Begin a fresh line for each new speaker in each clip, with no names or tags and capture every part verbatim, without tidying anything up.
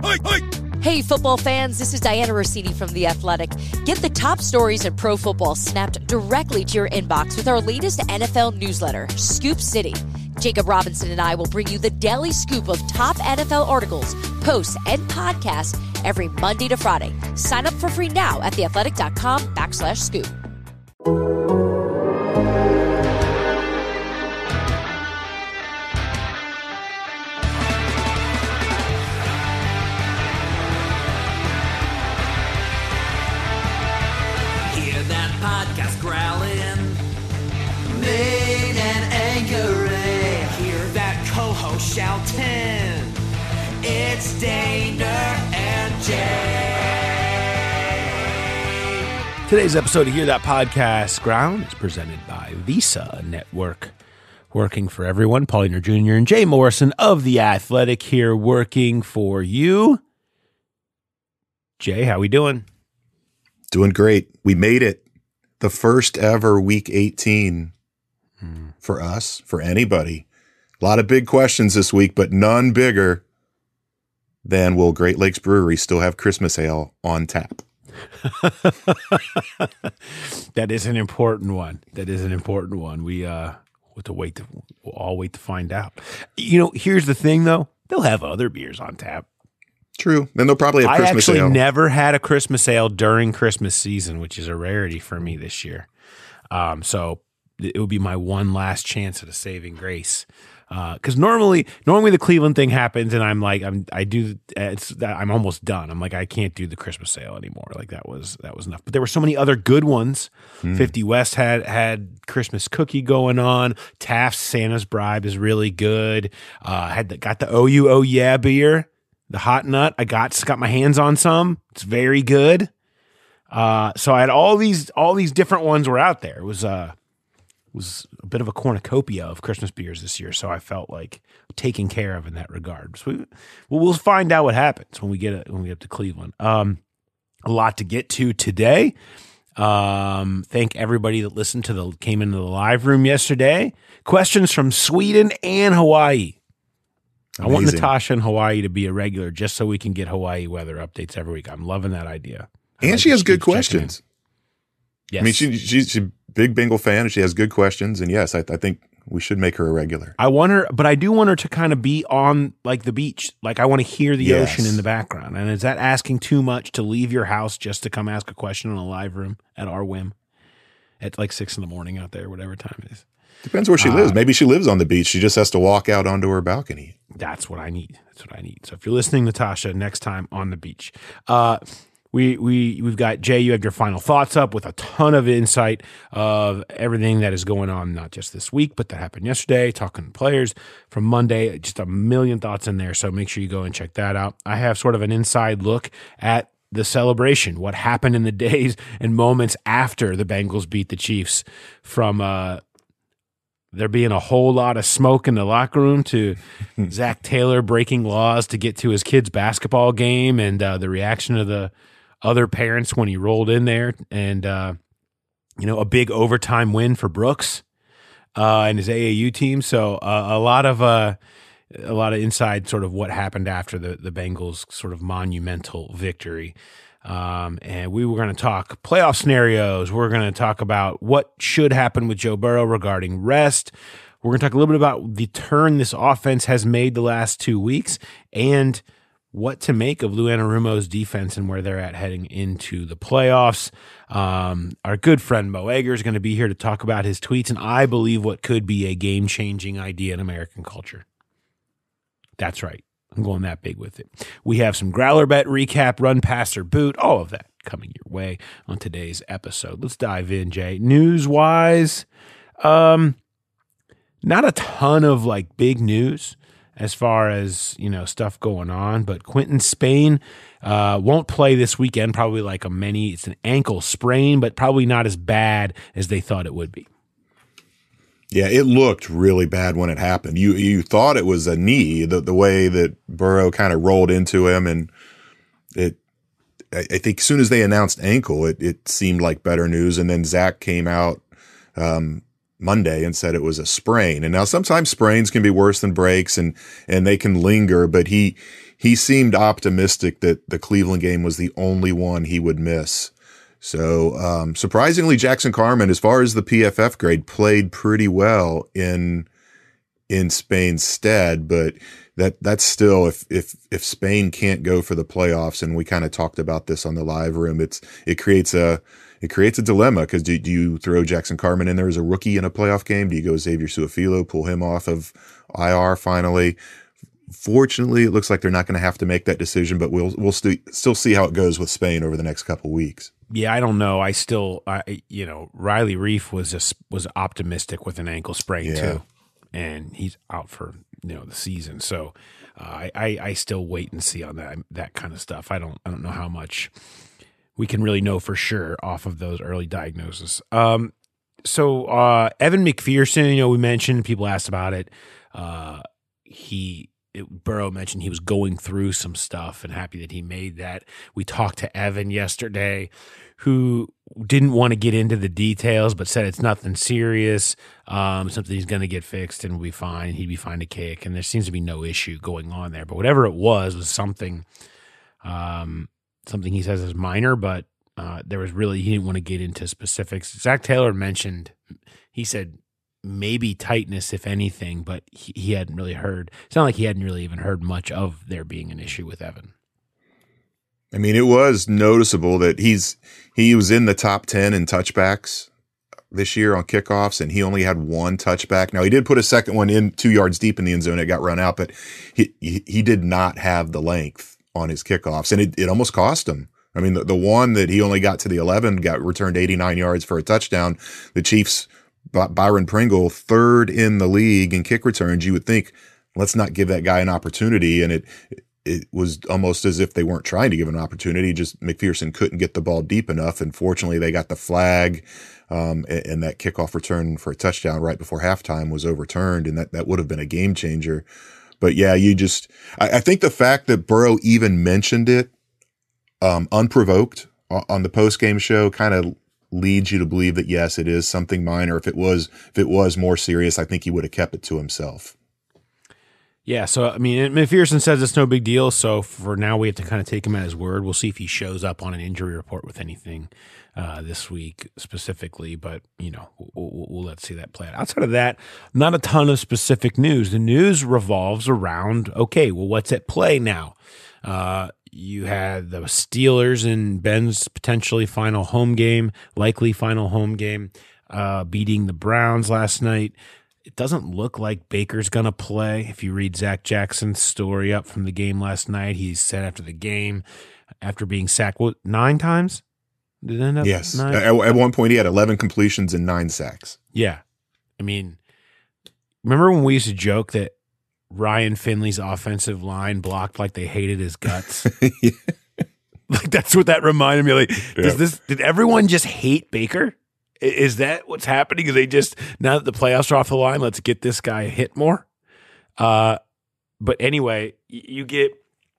Hey, football fans, this is Diana Rossini from The Athletic. Get the top stories in pro football snapped directly to your inbox with our latest N F L newsletter, Scoop City. Jacob Robinson and I will bring you the daily scoop of top N F L articles, posts, and podcasts every Monday to Friday. Sign up for free now at theathletic.com backslash scoop.
Hear that podcast growling, Maine and Anchorage. Hear that co-host shouting, it's Daner and Jay.
Today's episode of Hear That Podcast Ground is presented by Visa Network. Working for everyone, Paul Dehner Junior and Jay Morrison of The Athletic here working for you. Jay, how we doing?
Doing great. We made it. The first ever week eighteen hmm. for us, for anybody. A lot of big questions this week, but none bigger than will Great Lakes Brewery still have Christmas ale on tap?
That is an important one. That is an important one. We uh we'll have to wait to we'll all wait to find out. You know, here's the thing though. They'll have other beers on tap.
True. Then they'll probably have Christmas ale.
I actually never had a Christmas ale during Christmas season, which is a rarity for me this year. Um, so it would be my one last chance at a saving grace. Because uh, normally, normally the Cleveland thing happens, and I'm like, I'm, I do, it's, I'm almost done. I'm like, I can't do the Christmas sale anymore. Like that was, that was enough. But there were so many other good ones. Mm. fifty West had had Christmas cookie going on. Taft's Santa's Bribe is really good. Uh, had the, got the O U Oh Yeah beer, the hot nut. I got got my hands on some. It's very good. Uh, so I had all these, all these different ones were out there. It was uh. was a bit of a cornucopia of Christmas beers this year, so I felt like taken care of in that regard. So we, well, we'll find out what happens when we get when we get up to Cleveland. Um, a lot to get to today. Um, thank everybody that listened to the came into the live room yesterday. Questions from Sweden and Hawaii. Amazing. I want Natasha in Hawaii to be a regular just so we can get Hawaii weather updates every week. I'm loving that idea. I
and
like
she has good questions.
Yes.
I mean, she, she, she's a big Bengal fan, and she has good questions. And yes, I, I think we should make her a regular.
I want her, but I do want her to kind of be on like the beach. Like I want to hear the
yes.
ocean in the background. And is that asking too much to leave your house just to come ask a question in a live room at our whim at like six in the morning out there, whatever time it is?
Depends where she
uh,
lives. Maybe she lives on the beach. She just has to walk out onto her balcony.
That's what I need. That's what I need. So if you're listening, Natasha, next time on the beach, uh, We we we've got Jay. You have your final thoughts up with a ton of insight of everything that is going on, not just this week, but that happened yesterday. Talking to players from Monday, just a million thoughts in there. So make sure you go and check that out. I have sort of an inside look at the celebration, what happened in the days and moments after the Bengals beat the Chiefs, from uh, there being a whole lot of smoke in the locker room to Zach Taylor breaking laws to get to his kid's basketball game, and uh, the reaction of the other parents when he rolled in there, and uh, you know, a big overtime win for Brooks uh, and his A A U team. So uh, a lot of uh, a lot of inside sort of what happened after the the Bengals sort of monumental victory. Um, and we were going to talk playoff scenarios. We're going to talk about what should happen with Joe Burrow regarding rest. We're going to talk a little bit about the turn this offense has made the last two weeks and what to make of Lou Anarumo's defense and where they're at heading into the playoffs. Um, our good friend Mo Egger is going to be here to talk about his tweets and I believe what could be a game-changing idea in American culture. That's right. I'm going that big with it. We have some Growler Bet recap, run, pass, or boot, all of that coming your way on today's episode. Let's dive in, Jay. News-wise, um, not a ton of like big news as far as, you know, stuff going on, but Quinton Spain uh, won't play this weekend, probably like a many, it's an ankle sprain, but probably not as bad as they thought it would be.
Yeah, it looked really bad when it happened. You you thought it was a knee, the the way that Burrow kind of rolled into him, and it. I, I think as soon as they announced ankle, it it seemed like better news, and then Zach came out um, Monday and said it was a sprain. And now sometimes sprains can be worse than breaks, and and they can linger, but he he seemed optimistic that the Cleveland game was the only one he would miss. So um, surprisingly, Jackson Carman, as far as the P F F grade, played pretty well in in Spain's stead, but that that's still, if if if Spain can't go for the playoffs, and we kind of talked about this on the live room, it's it creates a it creates a dilemma, because do, do you throw Jackson Carman in there as a rookie in a playoff game? Do you go Xavier Su'a-Filo, pull him off of I R finally? Fortunately, it looks like they're not going to have to make that decision, but we'll we'll st- still see how it goes with Spain over the next couple weeks.
Yeah, I don't know. I still, I you know, Riley Reef was just was optimistic with an ankle sprain
Yeah.
too, and he's out for you know the season. So uh, I, I I still wait and see on that that kind of stuff. I don't I don't know how much we can really know for sure off of those early diagnoses. Um, so uh, Evan McPherson, you know, we mentioned, people asked about it. Uh, he. It, Burrow mentioned he was going through some stuff and happy that he made that. We talked to Evan yesterday, who didn't want to get into the details, but said it's nothing serious, um, something he's going to get fixed and will be fine. He'd be fine to kick, and there seems to be no issue going on there. But whatever it was, was something, um, something he says is minor, but uh, there was really, he didn't want to get into specifics. Zach Taylor mentioned, he said, maybe tightness, if anything, but he, he hadn't really heard. It's not like he hadn't really even heard much of there being an issue with Evan.
I mean, it was noticeable that he's he was in the top ten in touchbacks this year on kickoffs, and he only had one touchback. Now, he did put a second one in two yards deep in the end zone. It got run out, but he he, he did not have the length on his kickoffs, and it, it almost cost him. I mean, the, the one that he only got to the eleven got returned eighty-nine yards for a touchdown. The Chiefs, Byron Pringle, third in the league in kick returns. You would think, let's not give that guy an opportunity. And it it was almost as if they weren't trying to give an opportunity. Just McPherson couldn't get the ball deep enough. And fortunately, they got the flag, um, and, and that kickoff return for a touchdown right before halftime was overturned. And that, that would have been a game changer. But yeah, you just, I, I think the fact that Burrow even mentioned it um, unprovoked on the post-game show kind of leads you to believe that, yes, it is something minor. If it was, if it was more serious, I think he would have kept it to himself.
Yeah. So, I mean, McPherson says it's no big deal. So for now, we have to kind of take him at his word. We'll see if he shows up on an injury report with anything uh, this week specifically, but you know, we'll, we'll, we'll let's see that play out. Outside of that, not a ton of specific news. The news revolves around, okay, well, what's at play now? Uh, You had the Steelers in Ben's potentially final home game, likely final home game, uh, beating the Browns last night. It doesn't look like Baker's going to play. If you read Zach Jackson's story up from the game last night, he said after the game, after being sacked, what, nine times? Did it end up
Yes.
nine?
At, at one point, he had eleven completions and nine sacks.
Yeah. I mean, remember when we used to joke that Ryan Finley's offensive line blocked like they hated his guts?
Yeah.
Like, that's what that reminded me. Like,
Yeah.
does this, did everyone just hate Baker? I- Is that what's happening? Is they just, now that the playoffs are off the line, let's get this guy hit more? Uh, but anyway, y- you get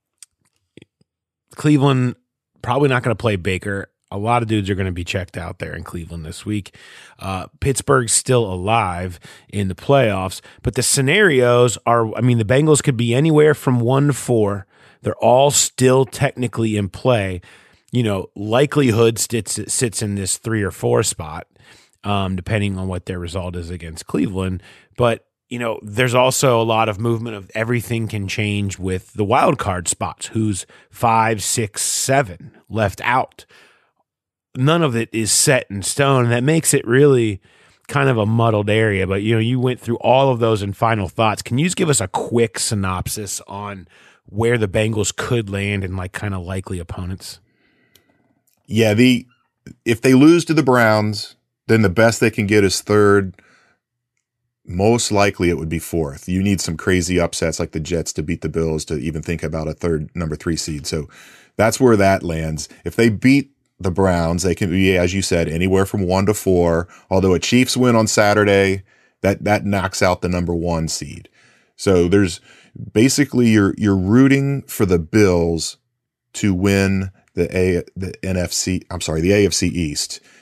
Cleveland probably not going to play Baker. A lot of dudes are going to be checked out there in Cleveland this week. Uh, Pittsburgh's still alive in the playoffs, but the scenarios are, I mean, the Bengals could be anywhere from one to four. They're all still technically in play. You know, likelihood sits, sits in this three or four spot, um, depending on what their result is against Cleveland. But, you know, there's also a lot of movement of everything can change with the wild card spots, who's five, six, seven left out. None of it is set in stone. And that makes it really kind of a muddled area. But, you know, you went through all of those in final thoughts. Can you just give us a quick synopsis on where the Bengals could land and like kind of likely opponents?
Yeah, the if they lose to the Browns, then the best they can get is third. Most likely it would be fourth. You need some crazy upsets like the Jets to beat the Bills to even think about a third number three seed. So that's where that lands. If they beat the Browns, they can be, as you said, anywhere from one to four. Although a Chiefs win on Saturday, that that knocks out the number one seed. So there's basically you're you're rooting for the Bills to win the A the N F C. I'm sorry, the A F C East.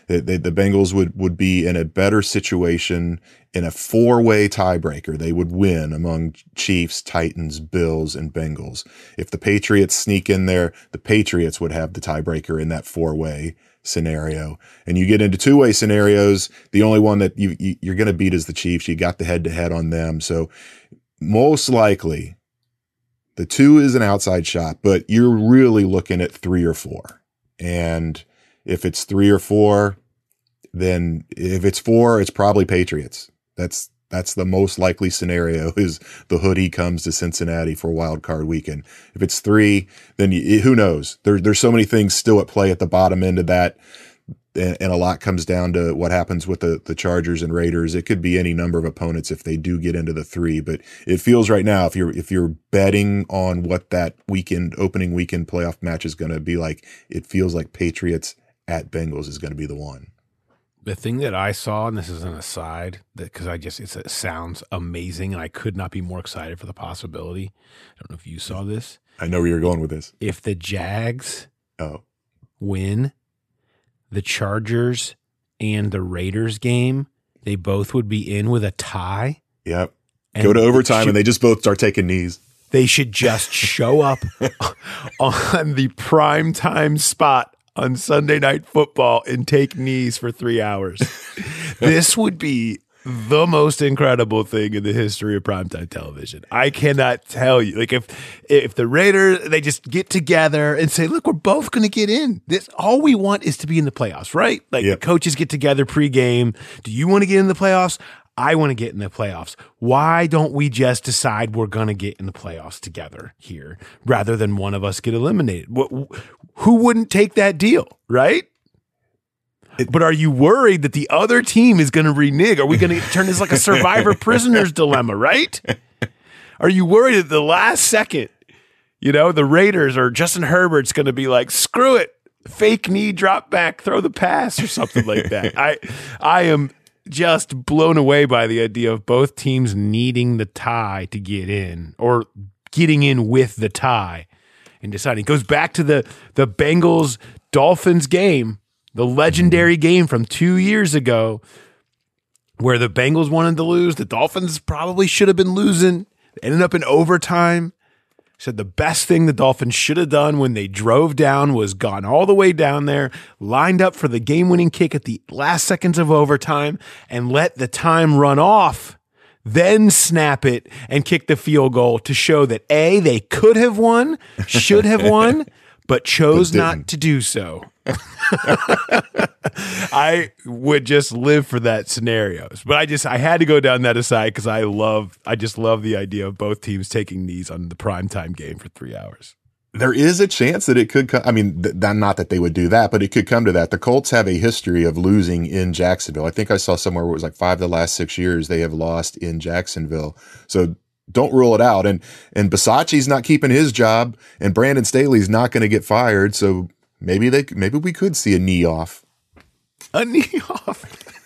The, the, the Bengals would, would be in a better situation in a four-way tiebreaker. They would win among Chiefs, Titans, Bills, and Bengals. If the Patriots sneak in there, the Patriots would have the tiebreaker in that four-way scenario. And you get into two-way scenarios, the only one that you, you, you're going to beat is the Chiefs. You got the head-to-head on them. So most likely the two is an outside shot, but you're really looking at three or four. And if it's three or four, then if it's four, it's probably Patriots. That's that's the most likely scenario, is the hoodie comes to Cincinnati for wild card weekend. If it's three, then you, who knows? There, there's so many things still at play at the bottom end of that, and, and a lot comes down to what happens with the, the Chargers and Raiders. It could be any number of opponents if they do get into the three, but it feels right now, if you're if you're betting on what that weekend opening weekend playoff match is going to be like, it feels like Patriots at Bengals is going to be the one.
The thing that I saw, and this is an aside, because I just it's, it sounds amazing, and I could not be more excited for the possibility. I don't know if you saw this.
I know where you're going with this.
If the Jags
oh.
win the Chargers and the Raiders game, they both would be in with a tie.
Yep. Go to overtime,
should,
and they just both start taking knees.
They should just show up on the prime time spot on Sunday Night Football and take knees for three hours. This would be the most incredible thing in the history of primetime television. I cannot tell you. Like, if if the Raiders, they just get together and say, look, we're both going to get in. This all we want is to be in the playoffs, right? Like,
yep.
The coaches get together pregame. Do you want to get in the playoffs? I want to get in the playoffs. Why don't we just decide we're going to get in the playoffs together here rather than one of us get eliminated? What, who wouldn't take that deal, right? It, but are you worried that the other team is going to renege? Are we going to turn this like a survivor prisoner's dilemma, right? Are you worried at the last second, you know, the Raiders or Justin Herbert's going to be like, screw it, fake knee, drop back, throw the pass or something like that? I, I am just blown away by the idea of both teams needing the tie to get in, or getting in with the tie and deciding. It goes back to the, the Bengals Dolphins game, the legendary game from two years ago, where the Bengals wanted to lose. The Dolphins probably should have been losing. They ended up in overtime. Said the best thing the Dolphins should have done when they drove down was gone all the way down there, lined up for the game-winning kick at the last seconds of overtime, and let the time run off, then snap it and kick the field goal to show that, A, they could have won, should have won, but chose
but
not to do so. I would just live for that scenarios, but I just I had to go down that aside because I love I just love the idea of both teams taking knees on the primetime game for three hours.
There is a chance that it could come. I mean, th- not that they would do that, but it could come to that. The Colts have a history of losing in Jacksonville. I think I saw somewhere where it was like five of the last six years they have lost in Jacksonville. So don't rule it out. And and Bisaccia's not keeping his job, and Brandon Staley's not going to get fired. So maybe they maybe we could see a knee off.
A knee off.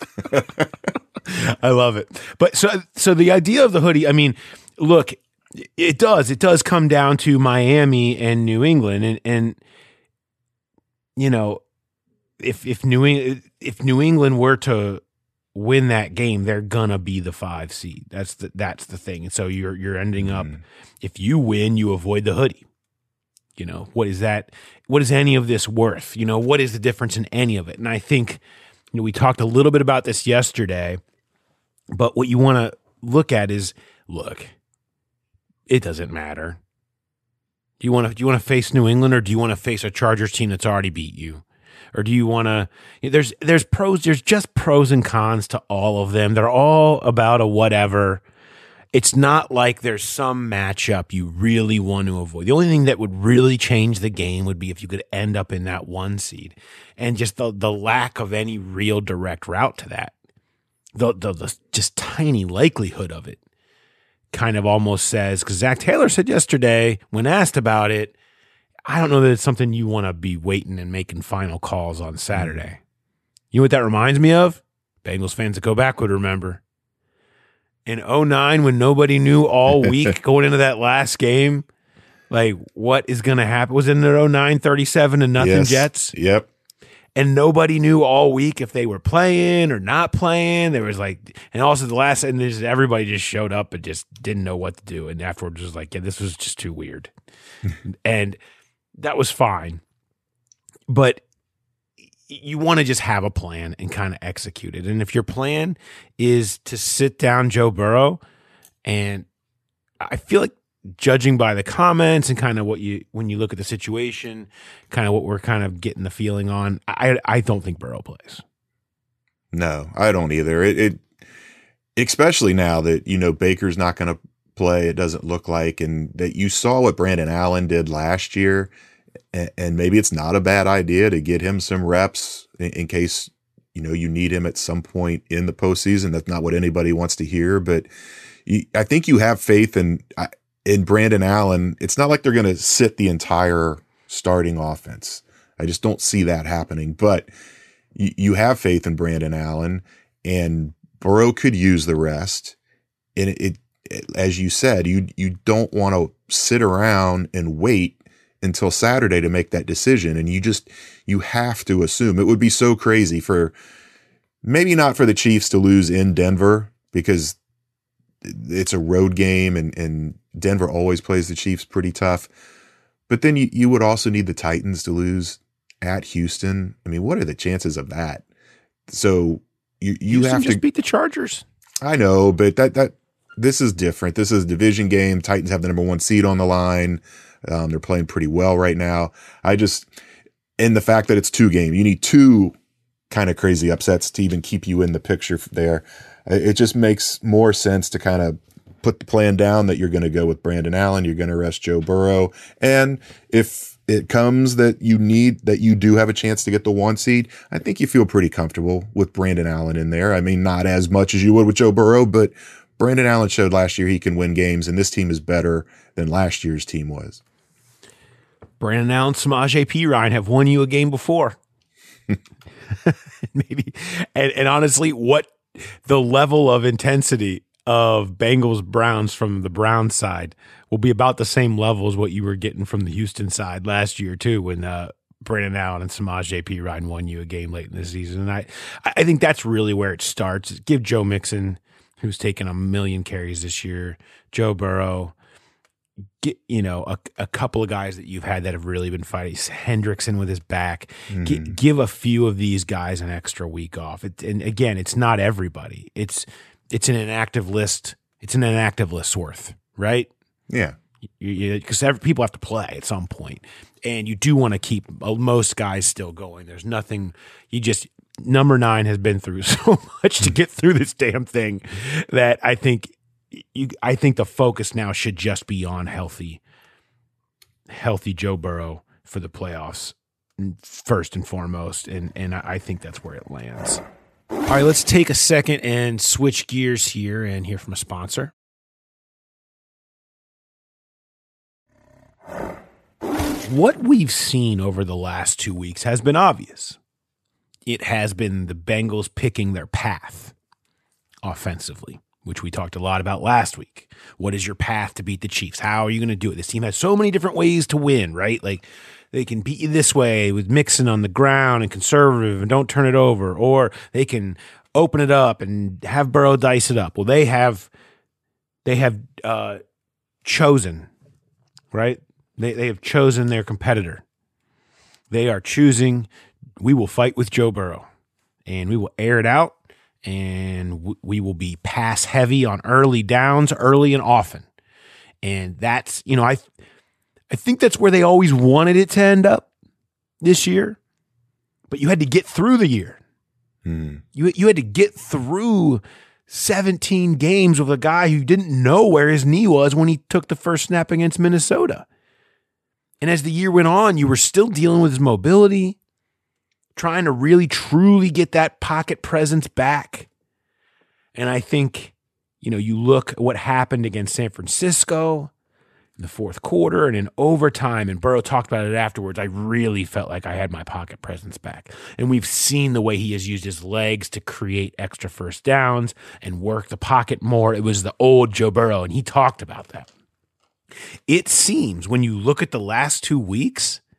I love it. But so so the idea of the hoodie, I mean, look, it does. It does come down to Miami and New England. And and you know, if if New if New England were to win that game, they're gonna be the five seed. That's the that's the thing. And so you're you're ending up, mm. if you win, you avoid the hoodie. You know, what is that? What is any of this worth? You know, what is the difference in any of it? And I think, you know, we talked a little bit about this yesterday, but what you want to look at is, look, it doesn't matter. Do you want to do you want to face New England, or do you want to face a Chargers team that's already beat you? Or do you want to, there's, there's pros, there's just pros and cons to all of them. They're all about a whatever. It's not like there's some matchup you really want to avoid. The only thing that would really change the game would be if you could end up in that one seed, and just the, the lack of any real direct route to that. The, the, the just tiny likelihood of it kind of almost says, because Zach Taylor said yesterday when asked about it, I don't know that it's something you want to be waiting and making final calls on Saturday. You know what that reminds me of? Bengals fans that go back would remember. In oh nine, when nobody knew all week going into that last game, like, what is going to happen? Was it in oh nine, thirty-seven to nothing
yes.
Jets?
Yep.
and nobody knew all week if they were playing or not playing. There was like, and also the last, and there's, everybody just showed up and just didn't know what to do. And afterwards was like, yeah, this was just too weird. And that was fine. But you want to just have a plan and kind of execute it. And if your plan is to sit down Joe Burrow, and I feel like, judging by the comments and kind of what you, when you look at the situation, kind of what we're kind of getting the feeling on, I I don't think Burrow plays.
No, I don't either. It, it especially now that, you know, Baker's not going to play, it doesn't look like, and that you saw what Brandon Allen did last year, and, and maybe it's not a bad idea to get him some reps in, in case, you know, you need him at some point in the postseason. That's not what anybody wants to hear, but you, I think you have faith in, in Brandon Allen. It's not like they're going to sit the entire starting offense. I just don't see that happening, but you, you have faith in Brandon Allen, and Burrow could use the rest. And it, it, it as you said, you, you don't want to sit around and wait until Saturday to make that decision. And you just, you have to assume. It would be so crazy for, maybe not for the Chiefs to lose in Denver, because it's a road game, and, and Denver always plays the Chiefs pretty tough. But then you, you would also need the Titans to lose at Houston. I mean, what are the chances of that? So you, you
Houston
have
just
to
beat the Chargers.
I know, but that, that, this is different. This is a division game. Titans have the number one seed on the line. Um, they're playing pretty well right now. I just, and the fact that it's two games, you need two kind of crazy upsets to even keep you in the picture there. It just makes more sense to kind of put the plan down that you're going to go with Brandon Allen. You're going to rest Joe Burrow. And if it comes that you need, that you do have a chance to get the one seed, I think you feel pretty comfortable with Brandon Allen in there. I mean, not as much as you would with Joe Burrow, but Brandon Allen showed last year he can win games, and this team is better than last year's team was.
Brandon Allen, Samaje Perine have won you a game before. Maybe. And, and honestly, what the level of intensity of Bengals Browns from the Browns side will be about the same level as what you were getting from the Houston side last year too, when uh, Brandon Allen and Samaje Perine won you a game late in the season. And I, I think that's really where it starts. Give Joe Mixon, who's taken a million carries this year, Joe Burrow, get, you know, a, a couple of guys that you've had that have really been fighting. Hendrickson with his back. Mm-hmm. Get, give a few of these guys an extra week off. It, and again, it's not everybody. It's it's an inactive list. It's an inactive list worth, right?
Yeah.
Because people have to play at some point, and you do want to keep most guys still going. There's nothing. You just number nine has been through so much to get through this damn thing that I think. You, I think the focus now should just be on healthy, healthy Joe Burrow for the playoffs first and foremost, and and I think that's where it lands. All right, let's take a second and switch gears here and hear from a sponsor. What we've seen over the last two weeks has been obvious. It has been the Bengals picking their path offensively, which we talked a lot about last week. What is your path to beat the Chiefs? How are you going to do it? This team has so many different ways to win, right? Like they can beat you this way with Mixon on the ground and conservative and don't turn it over, or they can open it up and have Burrow dice it up. Well, they have they have uh, chosen, right? They they have chosen their competitor. They are choosing, we will fight with Joe Burrow, and we will air it out. And w- we will be pass heavy on early downs, early and often. And that's, you know, I I think that's where they always wanted it to end up this year. But you had to get through the year. Hmm. You you had to get through seventeen games with a guy who didn't know where his knee was when he took the first snap against Minnesota. And as the year went on, you were still dealing with his mobility, trying to really, truly get that pocket presence back. And I think, you know, you look at what happened against San Francisco in the fourth quarter and in overtime, and Burrow talked about it afterwards. I really felt like I had my pocket presence back. And we've seen the way he has used his legs to create extra first downs and work the pocket more. It was the old Joe Burrow, and he talked about that. It seems when you look at the last two weeks,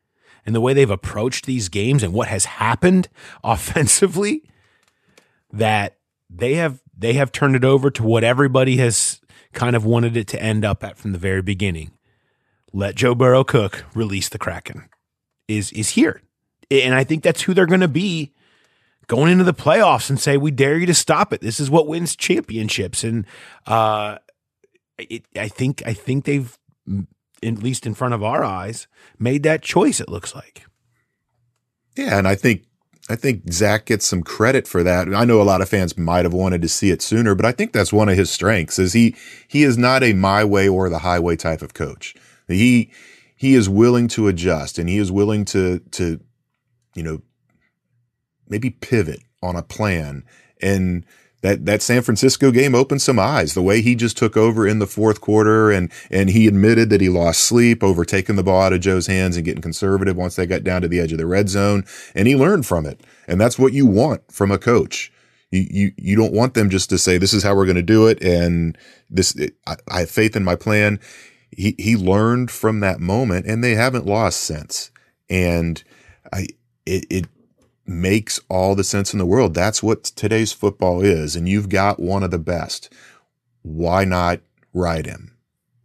and the way they've approached these games and what has happened offensively, that they have they have turned it over to what everybody has kind of wanted it to end up at from the very beginning. Let Joe Burrow cook, release the Kraken is is here. And I think that's who they're going to be going into the playoffs and say, we dare you to stop it. This is what wins championships. And uh, it, I think I think they've, at least in front of our eyes, made that choice, it looks like.
Yeah, and I think I think Zach gets some credit for that. I know a lot of fans might have wanted to see it sooner, but I think that's one of his strengths is he he is not a my way or the highway type of coach. He he is willing to adjust, and he is willing to to you know maybe pivot on a plan. And that that San Francisco game opened some eyes. The way he just took over in the fourth quarter, and and he admitted that he lost sleep over taking the ball out of Joe's hands and getting conservative once they got down to the edge of the red zone, and he learned from it. And that's what you want from a coach. You you you don't want them just to say, this is how we're going to do it, and this it, I, I have faith in my plan. He he learned from that moment, and they haven't lost since. And I it it makes all the sense in the world. That's what today's football is, and you've got one of the best. Why not ride him?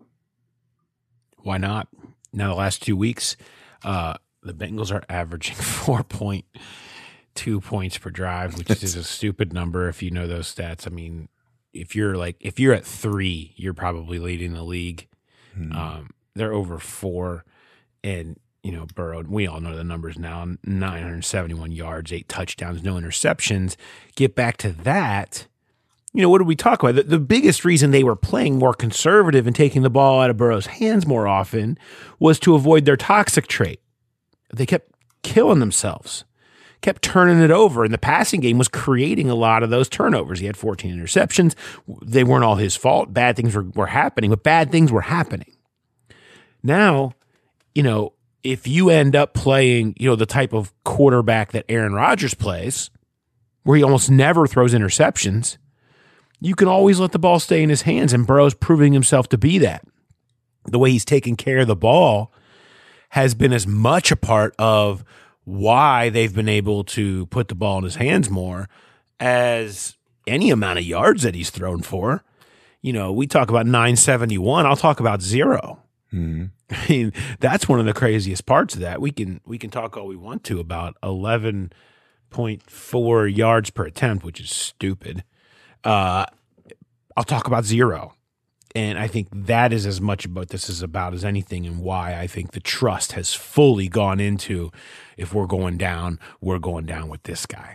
Why not? Now, the last two weeks, uh, the Bengals are averaging four point two points per drive, which is a stupid number if you know those stats. I mean, if you're like if you're at three, you're probably leading the league. Hmm. Um, they're over four, and you know, Burrow, we all know the numbers now, nine hundred seventy-one yards, eight touchdowns, no interceptions. Get back to that. You know, what did we talk about? The, the biggest reason they were playing more conservative and taking the ball out of Burrow's hands more often was to avoid their toxic trait. They kept killing themselves, kept turning it over, and the passing game was creating a lot of those turnovers. He had fourteen interceptions. They weren't all his fault. Bad things were, were happening, but bad things were happening. Now, you know, if you end up playing, you know, the type of quarterback that Aaron Rodgers plays, where he almost never throws interceptions, you can always let the ball stay in his hands, and Burrow's proving himself to be that. The way he's taken care of the ball has been as much a part of why they've been able to put the ball in his hands more as any amount of yards that he's thrown for. You know, we talk about nine seventy-one. I'll talk about zero. Mm-hmm. I mean, that's one of the craziest parts of that. We can we can talk all we want to about eleven point four yards per attempt, which is stupid. Uh, I'll talk about zero. And I think that is as much about this is about as anything, and why I think the trust has fully gone into, if we're going down, we're going down with this guy.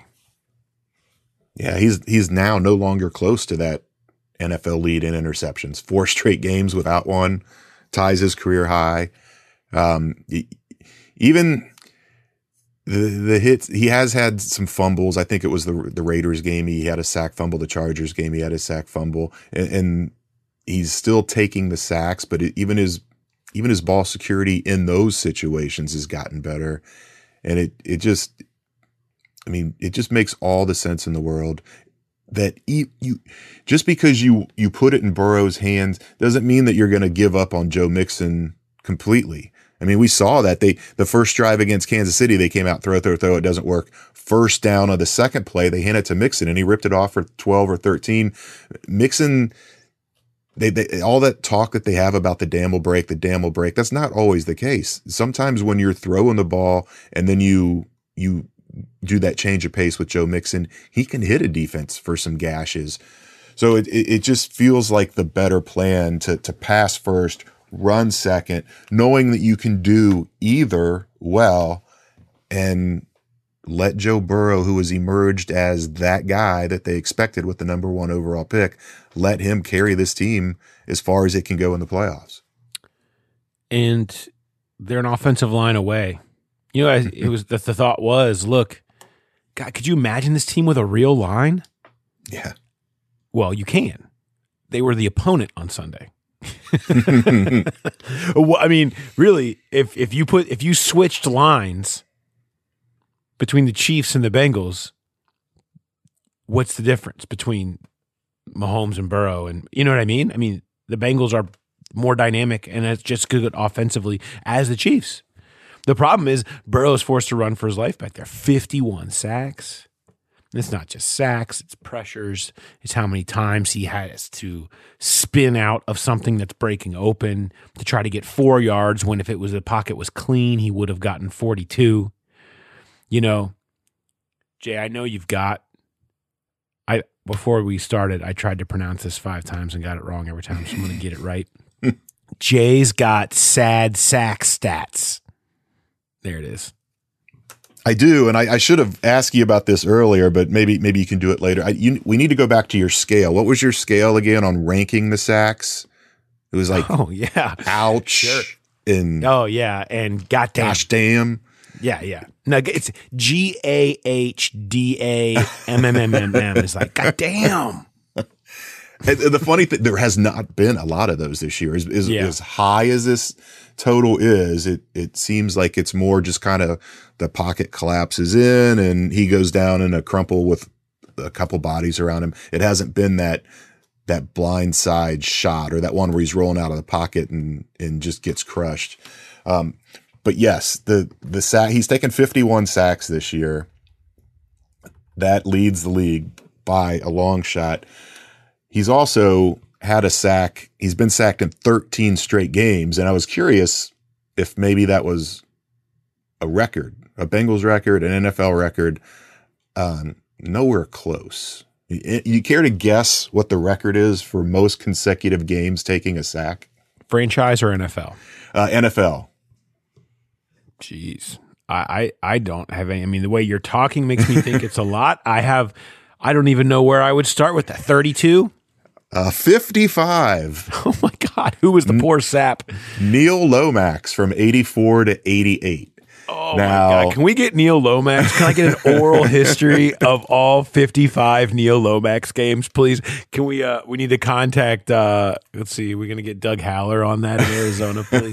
Yeah, he's he's now no longer close to that N F L lead in interceptions. Four straight games without one. Ties his career high. Um, even the the hits, he has had some fumbles. I think it was the the Raiders game. He had a sack fumble. The Chargers game, he had a sack fumble, and, and he's still taking the sacks. But it, even his even his ball security in those situations has gotten better, and it it just, I mean, it just makes all the sense in the world. That you, you just because you you put it in Burrow's hands doesn't mean that you're going to give up on Joe Mixon completely. I mean, we saw that they the first drive against Kansas City, they came out throw throw throw, it doesn't work. First down on the second play, they hand it to Mixon and he ripped it off for twelve or thirteen. Mixon, they, they all that talk that they have about the dam will break, the dam will break. That's not always the case. Sometimes when you're throwing the ball and then you you. do that change of pace with Joe Mixon, he can hit a defense for some gashes. So it it just feels like the better plan to to pass first, run second, knowing that you can do either well, and let Joe Burrow, who has emerged as that guy that they expected with the number one overall pick, let him carry this team as far as it can go in the playoffs.
And they're an offensive line away. You know, it was the, the thought was, look, God, could you imagine this team with a real line?
Yeah.
Well, you can. They were the opponent on Sunday. Well, I mean, really, if if you put if you switched lines between the Chiefs and the Bengals, what's the difference between Mahomes and Burrow? And you know what I mean? I mean, the Bengals are more dynamic and it's just good offensively as the Chiefs. The problem is Burrow's forced to run for his life back there. fifty-one sacks. It's not just sacks, it's pressures. It's how many times he has to spin out of something that's breaking open to try to get four yards when if it was the pocket was clean, he would have gotten forty-two. You know, Jay, I know you've got I before we started, I tried to pronounce this five times and got it wrong every time, so I'm going to get it right. Jay's got sad sack stats. There it is.
I do, and I, I should have asked you about this earlier, but maybe maybe you can do it later. I, you, we need to go back to your scale. What was your scale again on ranking the sacks? It was like,
oh yeah,
ouch,
sure.
and
oh yeah, and goddamn,
gosh damn,
yeah, yeah. No, it's G A H D A M M M M M. It's like goddamn.
And the funny thing, there has not been a lot of those this year. As, as,
yeah.
as high as this total is, it it seems like it's more just kind of the pocket collapses in and he goes down in a crumple with a couple bodies around him. It hasn't been that that blind side shot or that one where he's rolling out of the pocket and and just gets crushed. Um, but yes, the the sack he's taken fifty-one sacks this year. That leads the league by a long shot. He's also had a sack. He's been sacked in thirteen straight games. And I was curious if maybe that was a record, a Bengals record, an N F L record. Um, nowhere close. You, you care to guess what the record is for most consecutive games taking a sack?
Franchise or N F L?
Uh, N F L.
Jeez. I, I, I don't have any. I mean, the way you're talking makes me think it's a lot. I have, I don't even know where I would start with that. thirty-two?
Uh, fifty-five.
Oh my God. Who was the poor sap?
Neil Lomax from eighty-four to eighty-eight.
Oh
now,
my God. Can we get Neil Lomax? Can I get an oral history of all fifty-five Neil Lomax games, please? Can we, uh, we need to contact, uh, let's see, we're going to get Doug Haller on that in Arizona, please.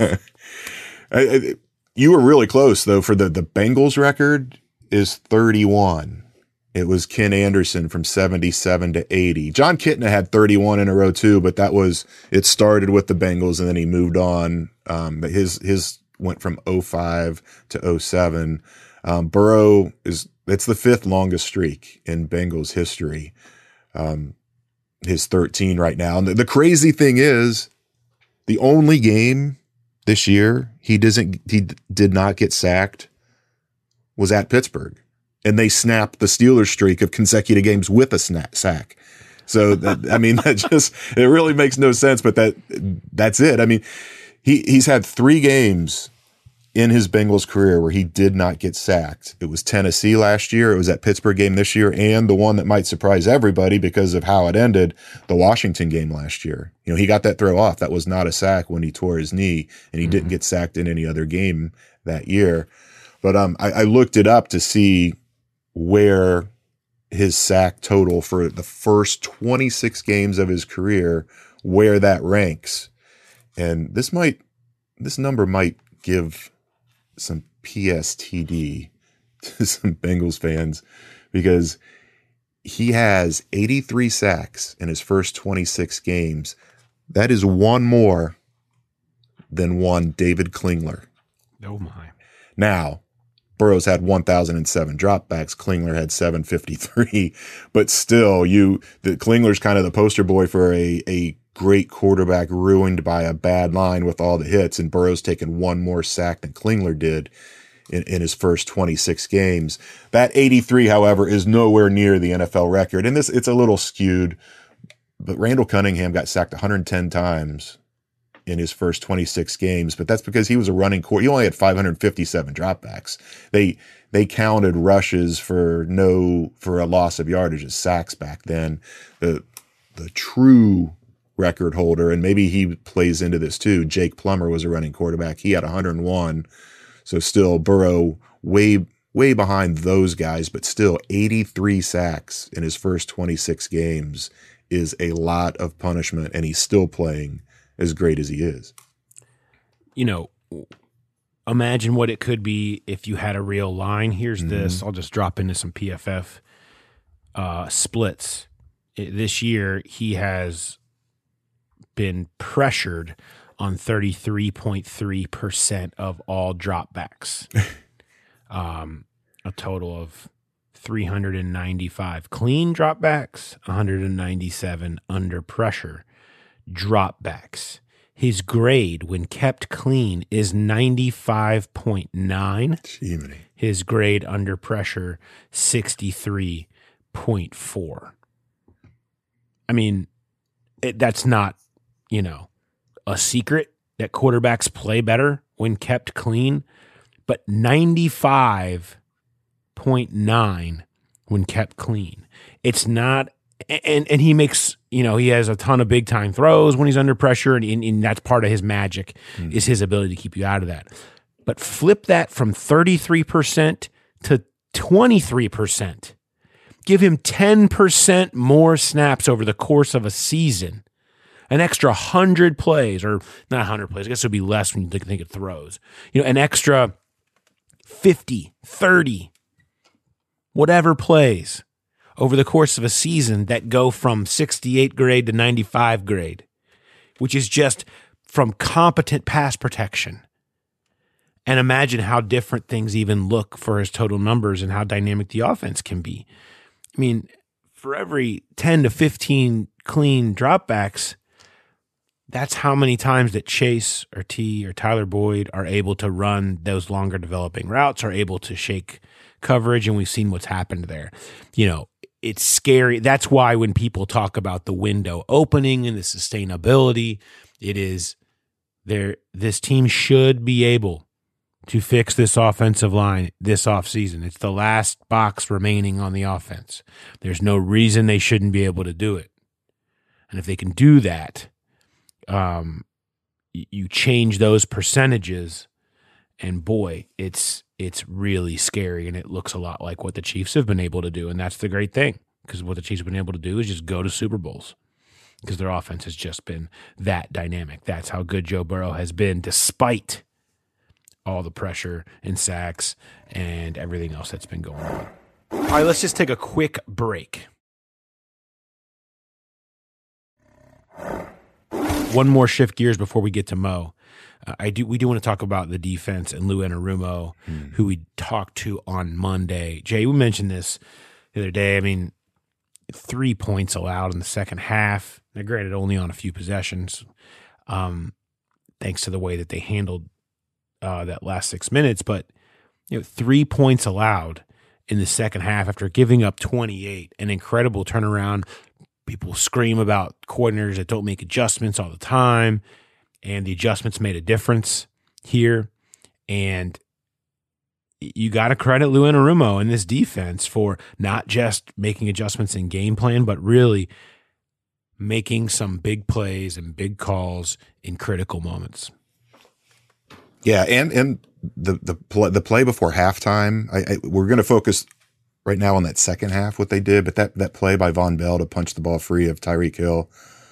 I, I, you were really close though. For the, the Bengals record is thirty-one. It was Ken Anderson from seventy-seven to eighty. John Kitna had thirty-one in a row too, but that was, it started with the Bengals and then he moved on. Um, but his, his went from oh five to oh seven. Um, Burrow is, it's the fifth longest streak in Bengals history. Um, his thirteen right now. And the, the crazy thing is the only game this year he doesn't, he d- did not get sacked was at Pittsburgh. And they snapped the Steelers streak of consecutive games with a snap sack. So that, I mean, that just, it really makes no sense, but that, that's it. I mean, he, he's had three games in his Bengals career where he did not get sacked. It was Tennessee last year. It was that Pittsburgh game this year. And the one that might surprise everybody because of how it ended, the Washington game last year. You know, he got that throw off. That was not a sack when he tore his knee and he mm-hmm. didn't get sacked in any other game that year. But, um, I, I looked it up to see where his sack total for the first twenty-six games of his career, where that ranks. And this might, this number might give some P S T D to some Bengals fans because he has eighty-three sacks in his first twenty-six games. That is one more than one David Klingler.
Oh my.
Now, Burrow's had one thousand seven dropbacks. Klingler had seven fifty-three, but still, you the Klingler's kind of the poster boy for a a great quarterback ruined by a bad line with all the hits, and Burrow's taken one more sack than Klingler did in, in his first twenty-six games. That eighty-three, however, is nowhere near the N F L record, and this it's a little skewed. But Randall Cunningham got sacked one hundred ten times in his first twenty-six games, but that's because he was a running quarterback. He only had five hundred fifty-seven dropbacks. They they counted rushes for no for a loss of yardage as sacks back then. The the true record holder, and maybe he plays into this too, Jake Plummer was a running quarterback. He had one hundred one. So still Burrow way way behind those guys, but still eighty-three sacks in his first twenty-six games is a lot of punishment, and he's still playing as great as he is.
You know, imagine what it could be if you had a real line. Here's mm-hmm. this. I'll just drop into some P F F uh, splits. It, this year, he has been pressured on thirty-three point three percent of all dropbacks. um, a total of three hundred ninety-five clean dropbacks, one hundred ninety-seven under pressure dropbacks. His grade when kept clean is ninety-five point nine.
Jiminy.
His grade under pressure, sixty-three point four. I mean, it, that's not, you know, a secret that quarterbacks play better when kept clean, but ninety-five point nine when kept clean. It's not, and and he makes, you know, he has a ton of big time throws when he's under pressure, and, and, and that's part of his magic mm. is his ability to keep you out of that. But flip that from thirty-three percent to twenty-three percent. Give him ten percent more snaps over the course of a season. An extra one hundred plays, or not one hundred plays, I guess it would be less when you think of throws. You know, an extra fifty, thirty, whatever plays over the course of a season that go from sixty-eight grade to ninety-five grade, which is just from competent pass protection. And imagine how different things even look for his total numbers and how dynamic the offense can be. I mean, for every ten to fifteen clean dropbacks, that's how many times that Chase or T or Tyler Boyd are able to run those longer developing routes, are able to shake coverage, and we've seen what's happened there. You know, it's scary. That's why when people talk about the window opening and the sustainability, it is there. This team should be able to fix this offensive line this offseason. It's the last box remaining on the offense. There's no reason they shouldn't be able to do it. And if they can do that, um, you change those percentages, and boy, it's it's really scary, and it looks a lot like what the Chiefs have been able to do, and that's the great thing, because what the Chiefs have been able to do is just go to Super Bowls, because their offense has just been that dynamic. That's how good Joe Burrow has been, despite all the pressure and sacks and everything else that's been going on. All right, let's just take a quick break. One more shift gears before we get to Mo. Uh, I do. We do want to talk about the defense and Lou Anarumo, mm. who we talked to on Monday. Jay, we mentioned this the other day. I mean, three points allowed in the second half. They're granted only on a few possessions, um, thanks to the way that they handled Uh, that last six minutes, but you know, three points allowed in the second half after giving up twenty-eight, an incredible turnaround. People scream about coordinators that don't make adjustments all the time, and the adjustments made a difference here. And you got to credit Lou Anarumo and this defense for not just making adjustments in game plan, but really making some big plays and big calls in critical moments.
Yeah, and and the the play, the play before halftime, I, I, we're going to focus right now on that second half, what they did, but that, that play by Von Bell to punch the ball free of Tyreek Hill,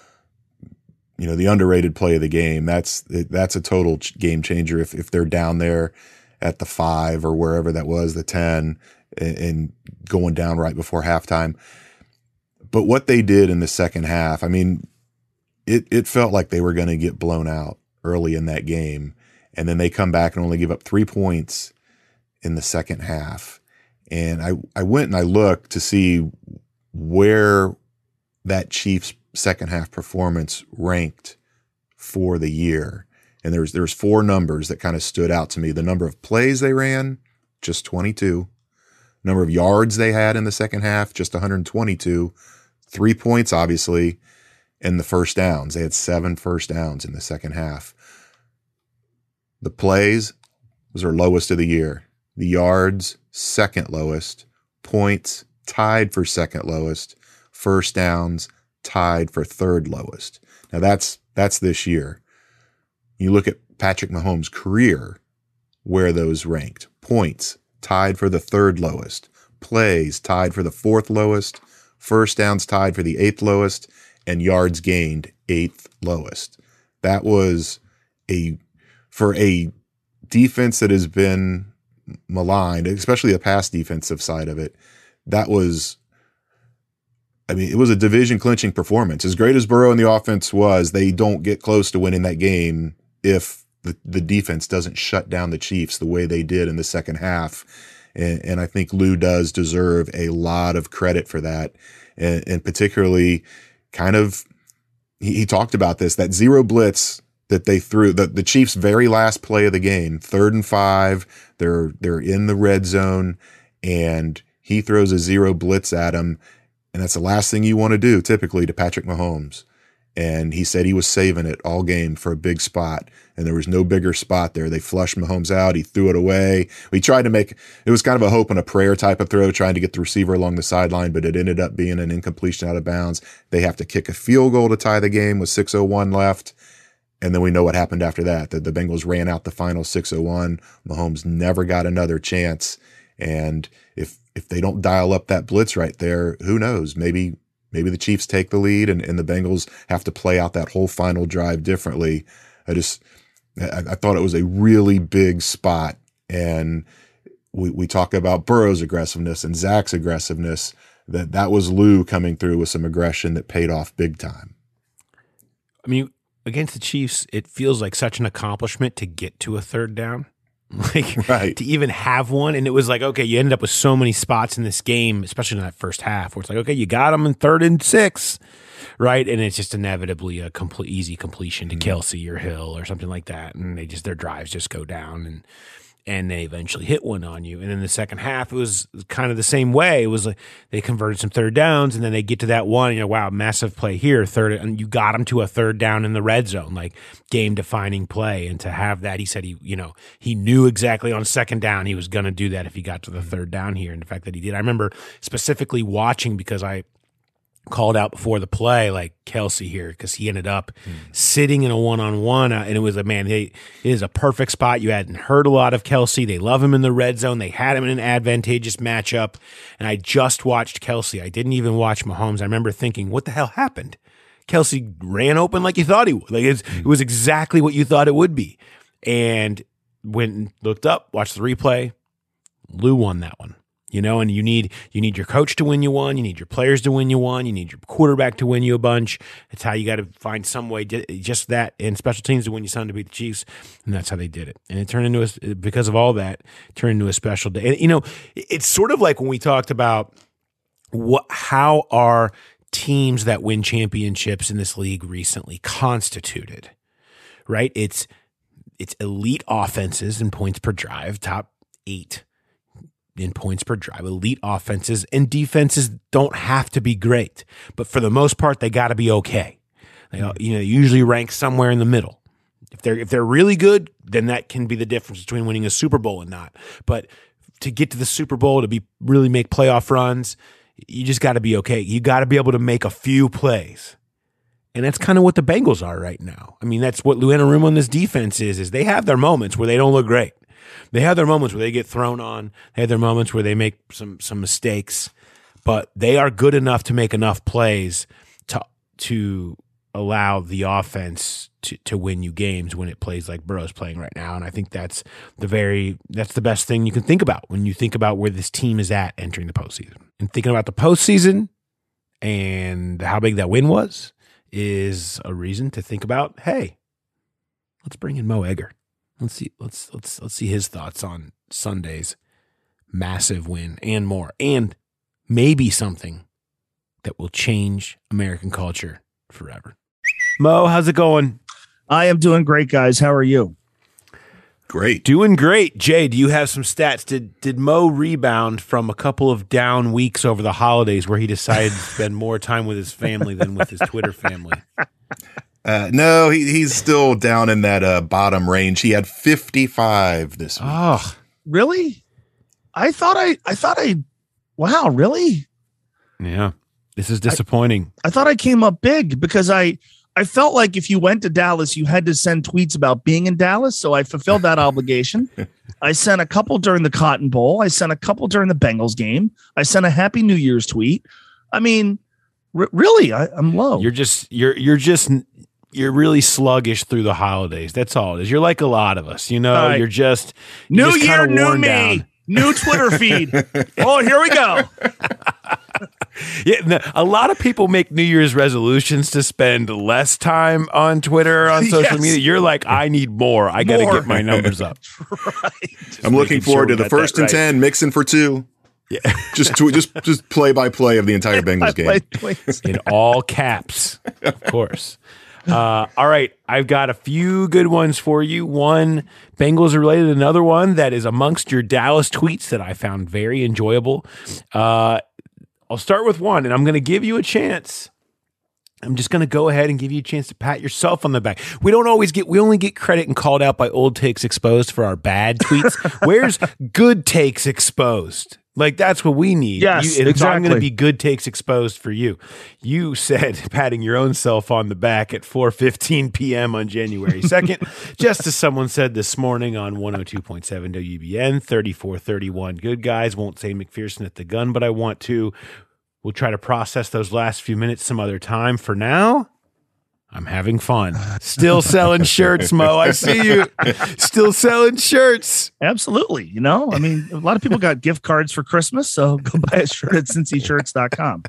you know, the underrated play of the game, that's that's a total game changer if if they're down there at the five or wherever that was, the ten, and, and going down right before halftime. But what they did in the second half, I mean, it it felt like they were going to get blown out early in that game. And then they come back and only give up three points in the second half. And I, I went and I looked to see where that Chiefs second half performance ranked for the year. And there's there's four numbers that kind of stood out to me. The number of plays they ran, just twenty-two. Number of yards they had in the second half, just one hundred twenty-two. Three points, obviously, and the first downs. They had seven first downs in the second half. The plays was their lowest of the year. The yards, second lowest. Points, tied for second lowest. First downs, tied for third lowest. Now that's that's this year. You look at Patrick Mahomes' career, where those ranked. Points, tied for the third lowest. Plays, tied for the fourth lowest. First downs, tied for the eighth lowest. And yards gained, eighth lowest. That was a... For a defense that has been maligned, especially the pass defensive side of it, that was, I mean, it was a division clinching performance. As great as Burrow and the offense was, they don't get close to winning that game if the, the defense doesn't shut down the Chiefs the way they did in the second half. And, and I think Lou does deserve a lot of credit for that. And, and particularly kind of, he, he talked about this, that zero blitz that they threw, the, the Chiefs' very last play of the game, third and five, they're, they're in the red zone, and he throws a zero blitz at him. And that's the last thing you want to do typically to Patrick Mahomes. And he said he was saving it all game for a big spot, and there was no bigger spot there. They flushed Mahomes out. He threw it away. We tried to make, it was kind of a hope and a prayer type of throw, trying to get the receiver along the sideline, but it ended up being an incompletion out of bounds. They have to kick a field goal to tie the game with six oh one left. And then we know what happened after that, that the Bengals ran out the final six oh one. Mahomes never got another chance. And if, if they don't dial up that blitz right there, who knows? Maybe, Maybe the Chiefs take the lead and, and the Bengals have to play out that whole final drive differently. I just, I, I thought it was a really big spot. And we, we talk about Burrow's aggressiveness and Zach's aggressiveness, that that was Lou coming through with some aggression that paid off big time.
I mean, against the Chiefs, it feels like such an accomplishment to get to a third down. Like
right.
to even have one. And it was like, okay, you ended up with so many spots in this game, especially in that first half, where it's like, okay, you got them in third and six, right? And it's just inevitably a complete easy completion to mm-hmm. Kelsey or Hill or something like that. And they just, their drives just go down, and and they eventually hit one on you. And in the second half, it was kind of the same way. It was like they converted some third downs, and then they get to that one, you know, wow, massive play here, third, and you got them to a third down in the red zone, like game-defining play. And to have that, he said he, you know, he knew exactly on second down he was going to do that if he got to the third down here. And the fact that he did, I remember specifically watching, because I called out before the play, like Kelsey here, because he ended up mm. sitting in a one-on-one, uh, and it was a, man, they, it is a perfect spot. You hadn't heard a lot of Kelsey. They love him in the red zone. They had him in an advantageous matchup, and I just watched Kelsey. I didn't even watch Mahomes. I remember thinking, what the hell happened? Kelsey ran open like you thought he would. Like it's, mm. it was exactly what you thought it would be. And went and looked up, watched the replay. Lou won that one. You know, and you need you need your coach to win you one. You need your players to win you one. You need your quarterback to win you a bunch. It's how you got to find some way, just that, and special teams to win you some to beat the Chiefs. And that's how they did it. And it turned into a, because of all that, it turned into a special day. And, you know, it's sort of like when we talked about what, how are teams that win championships in this league recently constituted, right? It's it's elite offenses in points per drive, top eight in points per drive. Elite offenses and defenses don't have to be great, but for the most part, they got to be okay. They, you know, usually rank somewhere in the middle. If they're if they're really good, then that can be the difference between winning a Super Bowl and not. But to get to the Super Bowl, to be really make playoff runs, you just got to be okay. You got to be able to make a few plays. And that's kind of what the Bengals are right now. I mean, that's what Lou Anarumo on this defense is, is they have their moments where they don't look great. They have their moments where they get thrown on. They have their moments where they make some some mistakes, but they are good enough to make enough plays to to allow the offense to, to win you games when it plays like Burrow's playing right now. And I think that's the very that's the best thing you can think about when you think about where this team is at entering the postseason. And thinking about the postseason and how big that win was is a reason to think about, hey, let's bring in Mo Egger. Let's see. Let's let's let's see his thoughts on Sunday's massive win and more, and maybe something that will change American culture forever. Mo, how's it going?
I am doing great, guys. How are you?
Great,
doing great. Jay, do you have some stats? Did did Mo rebound from a couple of down weeks over the holidays where he decided to spend more time with his family than with his Twitter family?
Uh, no, he, he's still down in that uh, bottom range. He had fifty-five this week.
Oh,
really? I thought I, I thought I, wow, really?
Yeah, this is disappointing.
I, I thought I came up big because I, I felt like if you went to Dallas, you had to send tweets about being in Dallas. So I fulfilled that obligation. I sent a couple during the Cotton Bowl. I sent a couple during the Bengals game. I sent a Happy New Year's tweet. I mean, r- really, I, I'm low.
You're just, you're, you're just. You're really sluggish through the holidays. That's all it is. You're like a lot of us, you know. Right. You're just you're
new
just
year, new me,
down.
new Twitter feed. Oh, here we go.
Yeah, no, a lot of people make New Year's resolutions to spend less time on Twitter, on social
Yes.
media. You're like, I need more. I got to
More.
get my numbers up.
Right.
I'm looking
making
forward
sure
to
we
the
got
first
that
and
right.
ten, mixing for two.
Yeah.
Just to, just just play by play of the entire Bengals
I
game.
played twins.
In all caps, of course. Uh, all right, I've got a few good ones for you. One Bengals related, another one that is amongst your Dallas tweets that I found very enjoyable. Uh, I'll start with one, and I'm going to give you a chance. I'm just going to go ahead and give you a chance to pat yourself on the back. We don't always get, we only get credit and called out by Old Takes Exposed for our bad tweets. Where's Good Takes Exposed? Like, that's what we need.
Yes,
you, and so I'm
exactly.
going to be Good Takes Exposed for you. You said patting your own self on the back at four fifteen p.m. on January second, just as someone said this morning on one oh two point seven W B N, thirty-four thirty-one. Good guys, won't say McPherson at the gun, but I want to. We'll try to process those last few minutes some other time. For now, I'm having fun. Still selling shirts, Mo. I see you. Still selling shirts.
Absolutely. You know, I mean, a lot of people got gift cards for Christmas, so go buy a shirt at cincy shirts dot com.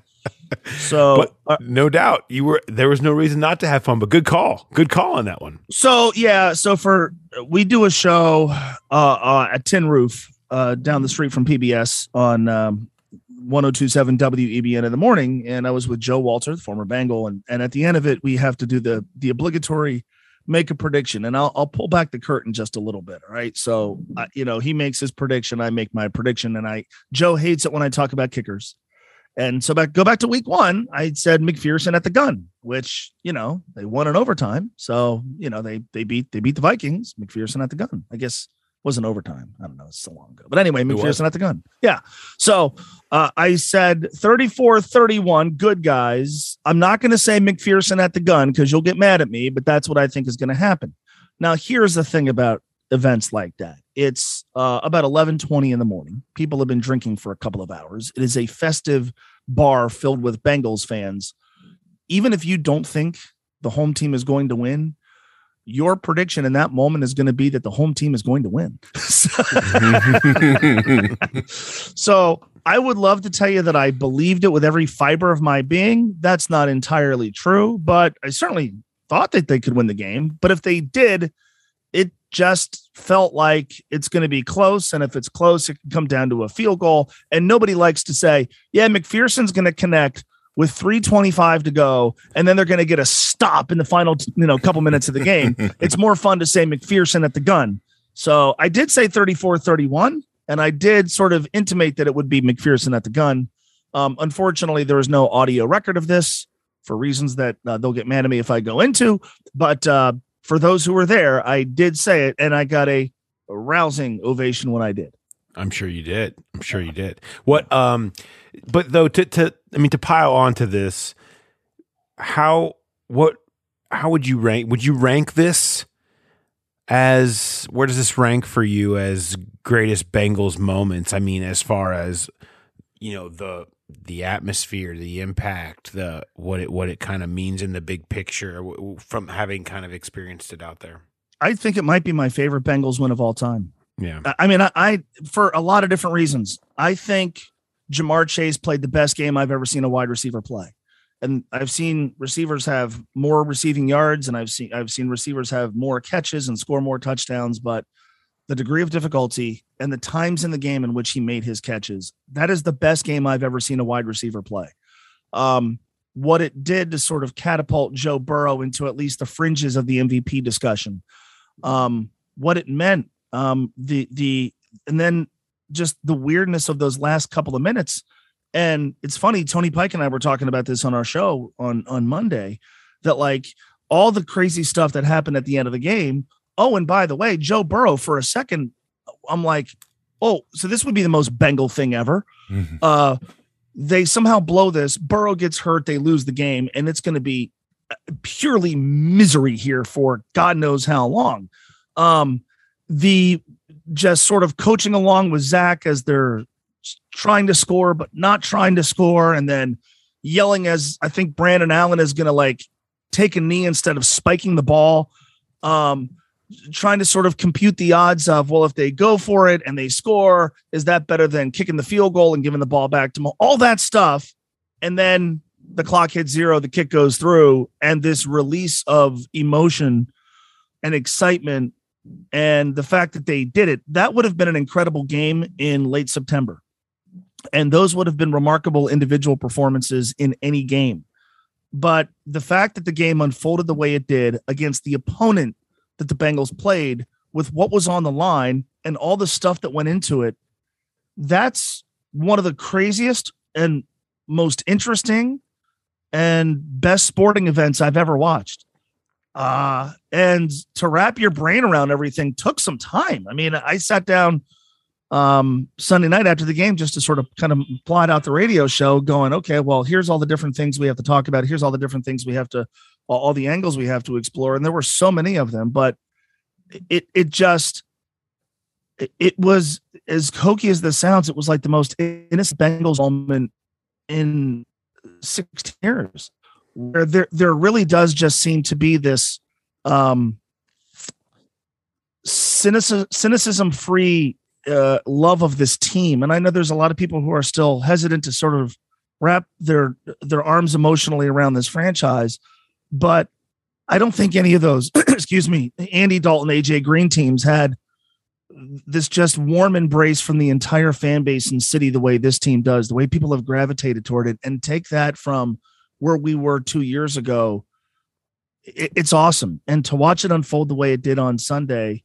So,
But
uh,
no doubt, you were there was no reason not to have fun. But good call. Good call on that one.
so yeah, so for we do a show uh, uh, at Tin Roof uh, down the street from P B S on um, one oh two point seven W E B N in the morning, and I was with Joe Walter, the former Bengal, and and at the end of it, we have to do the the obligatory make a prediction, and I'll I'll pull back the curtain just a little bit. All right, so uh, you know, he makes his prediction, I make my prediction, and I Joe hates it when I talk about kickers, and so back go back to week one, I said McPherson at the gun, which you know they won in overtime, so you know they they beat they beat the Vikings. McPherson at the gun, I guess. Wasn't overtime. I don't know. It's so long ago. But anyway, McPherson at the gun. Yeah. So uh, I said thirty-four thirty-one, good guys. I'm not going to say McPherson at the gun because you'll get mad at me, but that's what I think is going to happen. Now, here's the thing about events like that. It's uh, about eleven twenty in the morning. People have been drinking for a couple of hours. It is a festive bar filled with Bengals fans. Even if you don't think the home team is going to win, your prediction in that moment is going to be that the home team is going to win. So I would love to tell you that I believed it with every fiber of my being. That's not entirely true, but I certainly thought that they could win the game. But if they did, it just felt like it's going to be close. And if it's close, it can come down to a field goal. And nobody likes to say, yeah, McPherson's going to connect with three twenty-five to go, and then they're going to get a stop in the final, you know, couple minutes of the game. It's more fun to say McPherson at the gun. So I did say thirty-four thirty-one, and I did sort of intimate that it would be McPherson at the gun. Um, unfortunately, there is no audio record of this for reasons that uh, they'll get mad at me if I go into. But uh, for those who were there, I did say it, and I got a, a rousing ovation when I did.
I'm sure you did. I'm sure you did. What, um, but though, to, to, I mean, to pile onto this, how, what, how would you rank, would you rank this as, where does this rank for you as greatest Bengals moments? I mean, as far as, you know, the, the atmosphere, the impact, the, what it, what it kind of means in the big picture from having kind of experienced it out there.
I think it might be my favorite Bengals win of all time.
Yeah.
I mean, I, I for a lot of different reasons, I think Jamar Chase played the best game I've ever seen a wide receiver play. And I've seen receivers have more receiving yards, and I've seen I've seen receivers have more catches and score more touchdowns, but the degree of difficulty and the times in the game in which he made his catches, that is the best game I've ever seen a wide receiver play. Um, what it did to sort of catapult Joe Burrow into at least the fringes of the M V P discussion. Um, what it meant, um, the, the, and then just the weirdness of those last couple of minutes. And it's funny, Tony Pike and I were talking about this on our show on, on Monday, that like all the crazy stuff that happened at the end of the game. Oh, and by the way, Joe Burrow, for a second, I'm like, oh, so this would be the most Bengal thing ever. Mm-hmm. Uh, they somehow blow this. Burrow gets hurt. They lose the game. And it's going to be purely misery here for God knows how long. Um, the just sort of coaching along with Zach as they're trying to score, but not trying to score. And then yelling as I think Brandon Allen is going to like take a knee instead of spiking the ball. Um, trying to sort of compute the odds of, well, if they go for it and they score, is that better than kicking the field goal and giving the ball back to Mo? All that stuff and then the clock hits zero, the kick goes through, and this release of emotion and excitement and the fact that they did it, that would have been an incredible game in late September. And those would have been remarkable individual performances in any game. But the fact that the game unfolded the way it did against the opponent that the Bengals played with what was on the line and all the stuff that went into it, that's one of the craziest and most interesting and best sporting events I've ever watched. Uh, and to wrap your brain around everything took some time. I mean, I sat down um, Sunday night after the game just to sort of kind of plot out the radio show going, okay, well, here's all the different things we have to talk about. Here's all the different things we have to, all, all the angles we have to explore. And there were so many of them, but it, it just, it, it was as hokey as this sounds. It was like the most innocent Bengals moment in sixteen years, where there, there really does just seem to be this um, cynicism, cynicism free uh, love of this team. And I know there's a lot of people who are still hesitant to sort of wrap their, their arms emotionally around this franchise, but I don't think any of those, excuse me, Andy Dalton, A J Green teams had this just warm embrace from the entire fan base and city the way this team does, the way people have gravitated toward it, and take that from where we were two years ago. It, it's awesome. And to watch it unfold the way it did on Sunday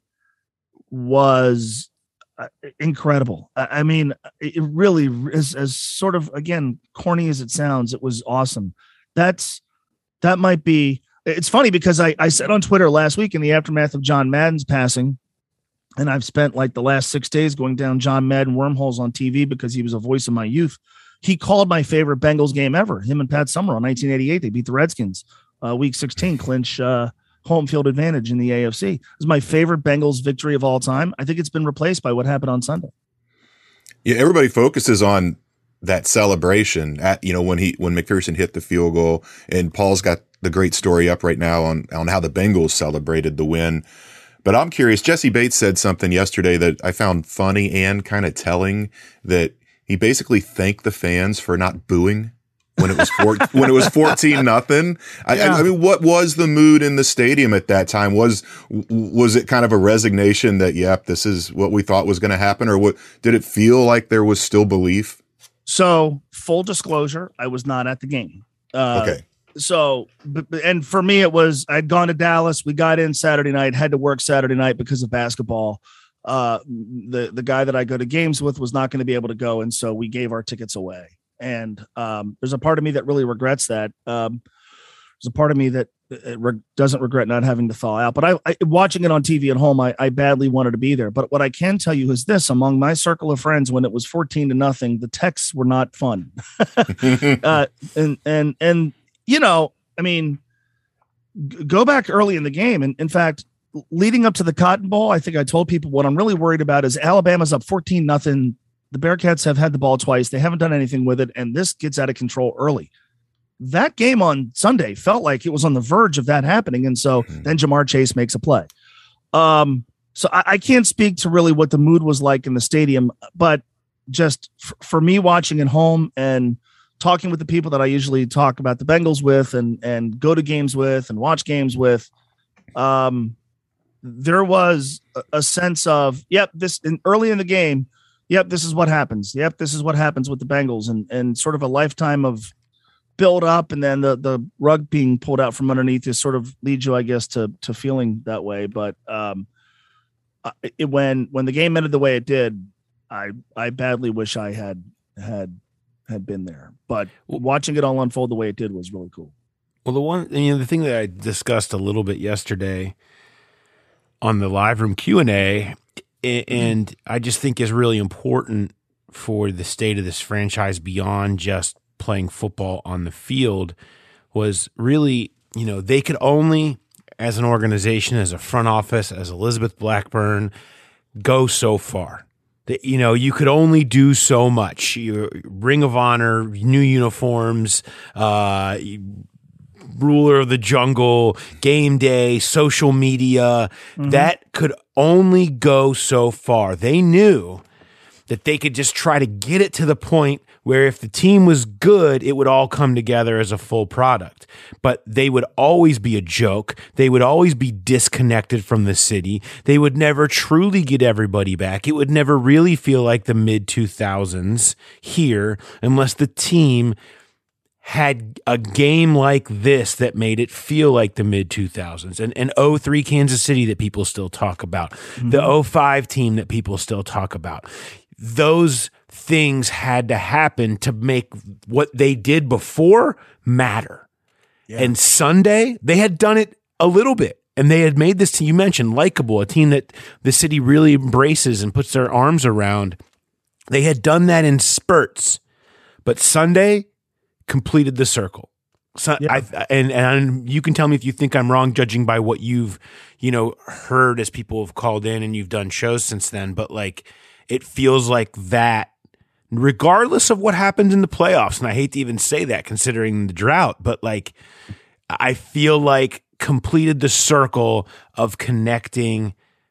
was uh, incredible. I, I mean, it really is, as sort of, again, corny as it sounds, it was awesome. That's, that might be, it's funny because I, I said on Twitter last week in the aftermath of John Madden's passing, and I've spent like the last six days going down John Madden wormholes on T V because he was a voice of my youth. He called my favorite Bengals game ever, him and Pat Summerall in nineteen eighty-eight. They beat the Redskins, uh, week sixteen, clinch uh, home field advantage in the A F C. It was my favorite Bengals victory of all time. I think it's been replaced by what happened on Sunday.
Yeah, everybody focuses on that celebration at, you know, when he, when McPherson hit the field goal, and Paul's got the great story up right now on, on how the Bengals celebrated the win. But I'm curious, Jesse Bates said something yesterday that I found funny and kind of telling, that he basically thanked the fans for not booing when it was four, when it was fourteen nothing. I,
Yeah.
I mean, what was the mood in the stadium at that time? Was was it kind of a resignation that, yep, this is what we thought was going to happen, or what? Did it feel like there was still belief?
So, full disclosure, I was not at the game. Uh,
Okay.
So, but, but- and for me, it was, I'd gone to Dallas. We got in Saturday night, had to work Saturday night because of basketball. Uh, the, the guy that I go to games with was not going to be able to go. And so we gave our tickets away. And um, there's a part of me that really regrets that. Um, there's a part of me that uh, re- doesn't regret not having to thaw out. But I, I watching it on T V at home, I, I badly wanted to be there. But what I can tell you is this: among my circle of friends, when it was fourteen to nothing, the texts were not fun. uh, and and and you know, I mean, g- go back early in the game. And in fact, leading up to the Cotton Bowl, I think I told people what I'm really worried about is Alabama's up fourteen nothing. The Bearcats have had the ball twice. They haven't done anything with it. And this gets out of control early. That game on Sunday felt like it was on the verge of that happening. And so then Jamar Chase makes a play. Um, so I, I can't speak to really what the mood was like in the stadium, but just f- for me watching at home and talking with the people that I usually talk about the Bengals with and, and go to games with and watch games with, um, there was a, a sense of, yep, this in, early in the game, yep, this is what happens. Yep, this is what happens with the Bengals, and and sort of a lifetime of build up, and then the the rug being pulled out from underneath is sort of leads you, I guess, to to feeling that way. But um, it, when when the game ended the way it did, I I badly wish I had had had been there. But watching it all unfold the way it did was really cool.
Well, the one, you know, the thing that I discussed a little bit yesterday on the live room Q and A, and I just think is really important for the state of this franchise beyond just playing football on the field, was really, you know, they could only, as an organization, as a front office, as Elizabeth Blackburn, go so far. That, you know, you could only do so much. You, Ring of Honor, new uniforms, uh, ruler of the jungle, game day, social media, mm-hmm. that could only go so far. They knew that they could just try to get it to the point where if the team was good, it would all come together as a full product. But they would always be a joke. They would always be disconnected from the city. They would never truly get everybody back. It would never really feel like the mid two thousands here unless the team had a game like this that made it feel like the mid two thousands, and and oh three Kansas City that people still talk about, mm-hmm. the oh five team that people still talk about. Those things had to happen to make what they did before matter. Yeah. And Sunday, they had done it a little bit, and they had made this team, you mentioned, likable, a team that the city really embraces and puts their arms around. They had done that in spurts, but Sunday completed the circle. So yeah. I, and and you can tell me if you think I'm wrong, judging by what you've, you know, heard as people have called in and you've done shows since then. But like, it feels like that, regardless of what happens in the playoffs. And I hate to even say that considering the drought, but like, I feel like completed the circle of connecting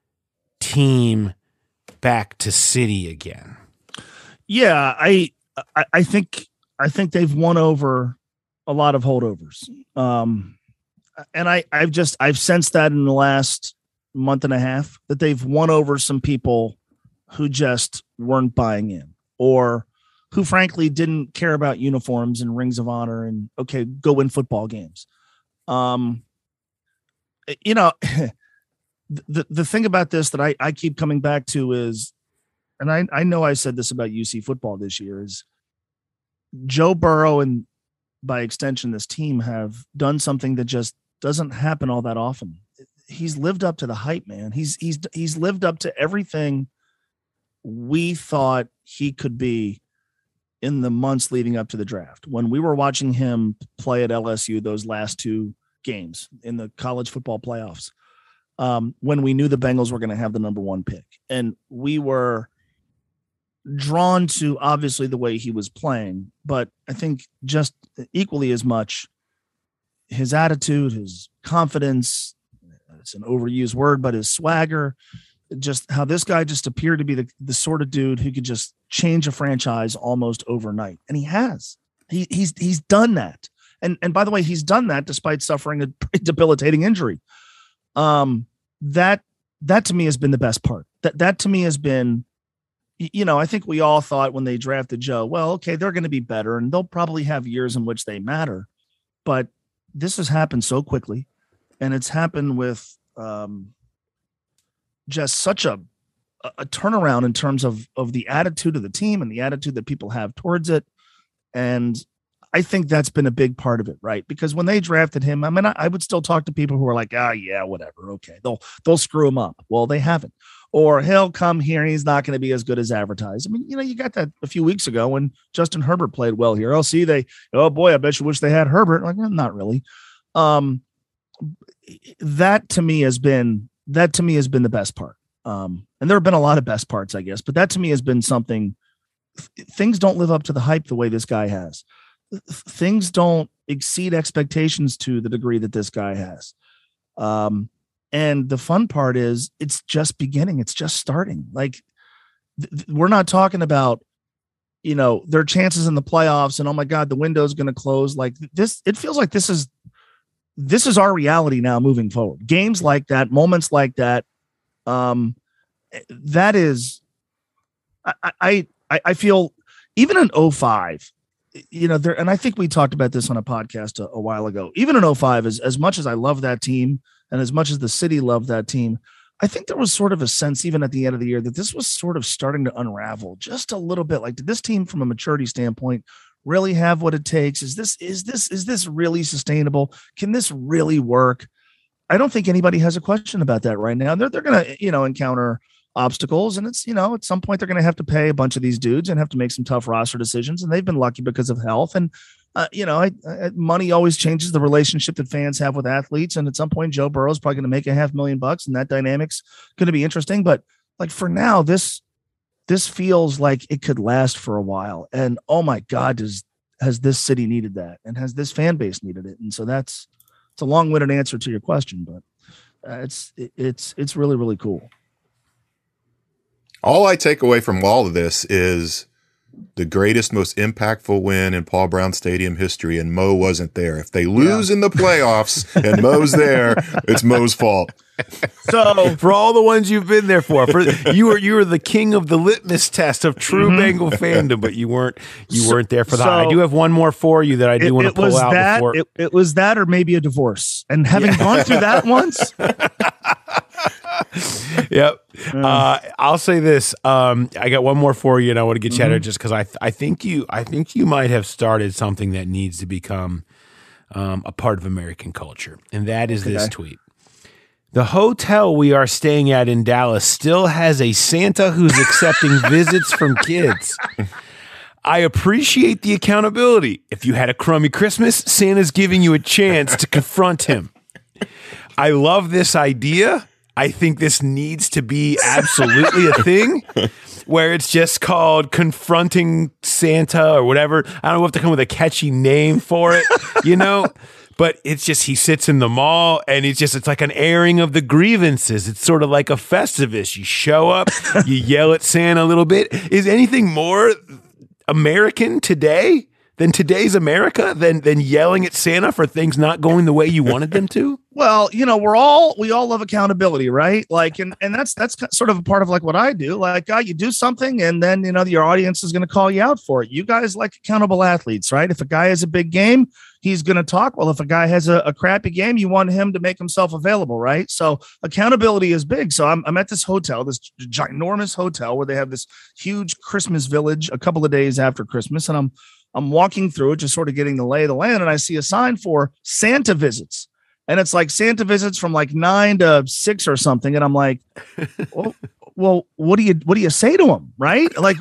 team back to city again.
Yeah, I I, I think. I think they've won over a lot of holdovers. Um, and I, I've just, I've sensed that in the last month and a half that they've won over some people who just weren't buying in, or who frankly didn't care about uniforms and rings of honor and, okay, go win football games. Um, you know, the, the thing about this that I, I keep coming back to is, and I, I know I said this about U C football this year, is Joe Burrow and by extension this team have done something that just doesn't happen all that often. He's lived up to the hype, man. He's he's he's lived up to everything we thought he could be in the months leading up to the draft. When we were watching him play at L S U those last two games in the college football playoffs, um, when we knew the Bengals were going to have the number one pick, and we were drawn to obviously the way he was playing, but I think just equally as much his attitude, his confidence, it's an overused word, but his swagger, just how this guy just appeared to be the, the sort of dude who could just change a franchise almost overnight. And he has, he he's, he's done that. And, and by the way, he's done that despite suffering a debilitating injury. Um, that, that to me has been the best part. That, that to me has been, you know, I think we all thought when they drafted Joe, well, okay, they're going to be better and they'll probably have years in which they matter. But this has happened so quickly, and it's happened with um, just such a, a turnaround in terms of, of the attitude of the team and the attitude that people have towards it. And I think that's been a big part of it, right? Because when they drafted him, I mean, I, I would still talk to people who are like, ah, yeah, whatever. Okay. They'll, they'll screw him up. Well, they haven't. Or he'll come here and he's not going to be as good as advertised. I mean, you know, you got that a few weeks ago when Justin Herbert played well here. Oh, see, they, oh boy, I bet you wish they had Herbert. Like, eh, not really. Um, that to me has been, that to me has been the best part. Um, and there have been a lot of best parts, I guess, but that to me has been something. Things don't live up to the hype the way this guy has. Things don't exceed expectations to the degree that this guy has. Um, And the fun part is it's just beginning. It's just starting. Like th- th- we're not talking about, you know, their chances in the playoffs and, oh my God, the window's going to close. Like this, it feels like this is, this is our reality now moving forward. Games like that, moments like that. Um, that is, I, I, I feel even in oh five, you know, there, and I think we talked about this on a podcast a, a while ago, even in oh five, as, as much as I love that team, and as much as the city loved that team, I think there was sort of a sense, even at the end of the year, that this was sort of starting to unravel just a little bit. Like, did this team from a maturity standpoint really have what it takes? Is this, is this, is this really sustainable? Can this really work? I don't think anybody has a question about that right now. They're, they're going to, you know, encounter obstacles, and it's, you know, at some point they're going to have to pay a bunch of these dudes and have to make some tough roster decisions. And they've been lucky because of health. And, Uh, you know, I, I, money always changes the relationship that fans have with athletes. And at some point, Joe Burrow is probably going to make a half million bucks, and that dynamic's going to be interesting. But like for now, this this feels like it could last for a while. And oh my God, does has this city needed that, and has this fan base needed it? And so that's it's a long-winded answer to your question, but uh, it's it, it's it's really really cool.
All I take away from all of this is the greatest, most impactful win in Paul Brown Stadium history, and Mo wasn't there. If they lose yeah. in the playoffs and Mo's there, it's Mo's fault.
So for all the ones you've been there for, for you were you were the king of the litmus test of true mm-hmm. Bengal fandom, but you weren't you so, weren't there for that. So I do have one more for you that I do want to pull out
that,
before.
It, it was that, or maybe a divorce. And having yeah. gone through that once.
Yep. Uh, I'll say this. Um, I got one more for you, and I want to get you out of just because I th- I think you I think you might have started something that needs to become um, a part of American culture, and that is okay. this tweet. The hotel we are staying at in Dallas still has a Santa who's accepting visits from kids. I appreciate the accountability. If you had a crummy Christmas, Santa's giving you a chance to confront him. I love this idea. I think this needs to be absolutely a thing where it's just called confronting Santa or whatever. I don't know, we'll have to come with a catchy name for it, you know? But it's just, he sits in the mall and it's just, it's like an airing of the grievances. It's sort of like a Festivus. You show up, you yell at Santa a little bit. Is anything more American today than today's America than, than yelling at Santa for things not going the way you wanted them to?
Well, you know, we're all, we all love accountability, right? Like, and, and that's, that's sort of a part of like what I do. Like, uh, you do something and then, you know, your audience is going to call you out for it. You guys like accountable athletes, right? If a guy has a big game, he's going to talk. Well, if a guy has a, a crappy game, you want him to make himself available, right? So accountability is big. So I'm, I'm at this hotel, this ginormous hotel where they have this huge Christmas village a couple of days after Christmas. And I'm, I'm walking through it, just sort of getting the lay of the land. And I see a sign for Santa visits. And it's like Santa visits from like nine to six or something. And I'm like, well, well, what do you, what do you say to him? Right. Like,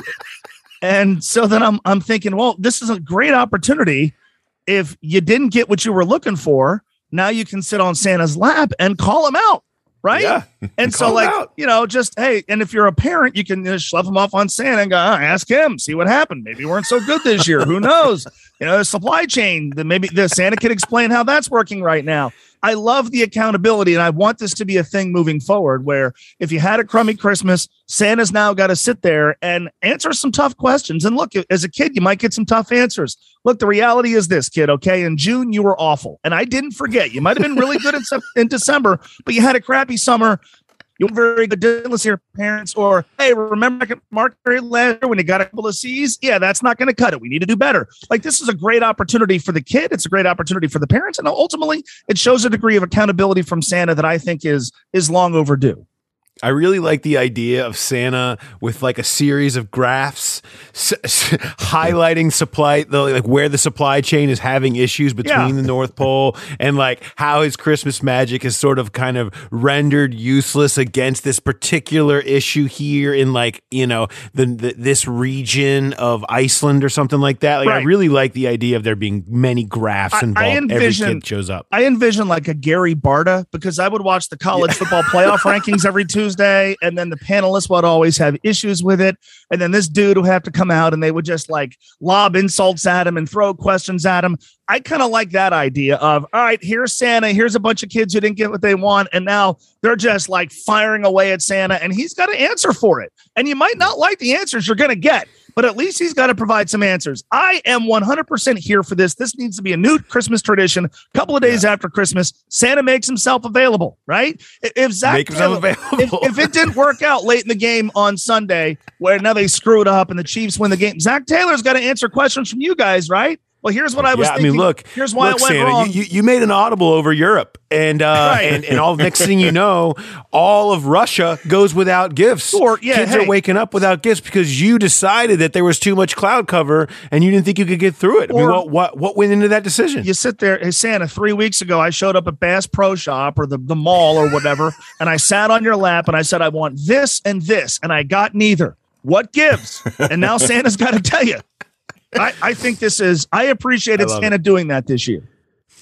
and so then I'm, I'm thinking, well, this is a great opportunity. If you didn't get what you were looking for, now you can sit on Santa's lap and call him out. Right. Yeah. And so like, out. you know, just, hey, and if you're a parent, you can just shove him off on Santa and go, oh, ask him, see what happened. Maybe we weren't so good this year. Who knows? You know, the supply chain, that maybe the Santa can explain how that's working right now. I love the accountability, and I want this to be a thing moving forward where if you had a crummy Christmas, Santa's now got to sit there and answer some tough questions. And look, as a kid, you might get some tough answers. Look, the reality is this, kid, okay? In June, you were awful. And I didn't forget. You might have been really good in, in December, but you had a crappy summer. You weren't very good to listen to your parents, or, hey, remember Mark last year when you got a couple of C's? Yeah, that's not going to cut it. We need to do better. Like, this is a great opportunity for the kid. It's a great opportunity for the parents. And ultimately, it shows a degree of accountability from Santa that I think is is long overdue.
I really like the idea of Santa with like a series of graphs s- s- highlighting supply, the, like where the supply chain is having issues between yeah. the North Pole and like how his Christmas magic is sort of kind of rendered useless against this particular issue here in like, you know, the, the this region of Iceland or something like that. Like right. I really like the idea of there being many graphs involved. I, I envision, every kid shows up.
I envision like a Gary Barta, because I would watch the college yeah. football playoff rankings every Tuesday. Tuesday, and then the panelists would always have issues with it, and then this dude would have to come out and they would just like lob insults at him and throw questions at him. I kind of like that idea of, all right, here's Santa, here's a bunch of kids who didn't get what they want, and now they're just like firing away at Santa, and he's got to answer for it. And you might not like the answers you're going to get, but at least he's got to provide some answers. I am one hundred percent here for this. This needs to be a new Christmas tradition. A couple of days yeah. after Christmas, Santa makes himself available, right? If Zach Make Taylor, available. If, if it didn't work out late in the game on Sunday, where now they screw it up and the Chiefs win the game, Zach Taylor's got to answer questions from you guys, right? Well, here's what I was
yeah,
thinking.
I mean, look,
here's why
look,
it went
Santa,
wrong.
You, you made an audible over Europe, and uh, right. and and all next thing you know, all of Russia goes without gifts. Or, yeah, Kids hey. are waking up without gifts because you decided that there was too much cloud cover, and you didn't think you could get through it. I or, mean, what what what went into that decision?
You sit there, hey, Santa. Three weeks ago, I showed up at Bass Pro Shop or the the mall or whatever, and I sat on your lap and I said, I want this and this, and I got neither. What gives? And now Santa's got to tell you. I, I think this is, I appreciated I Santa it. doing that this year.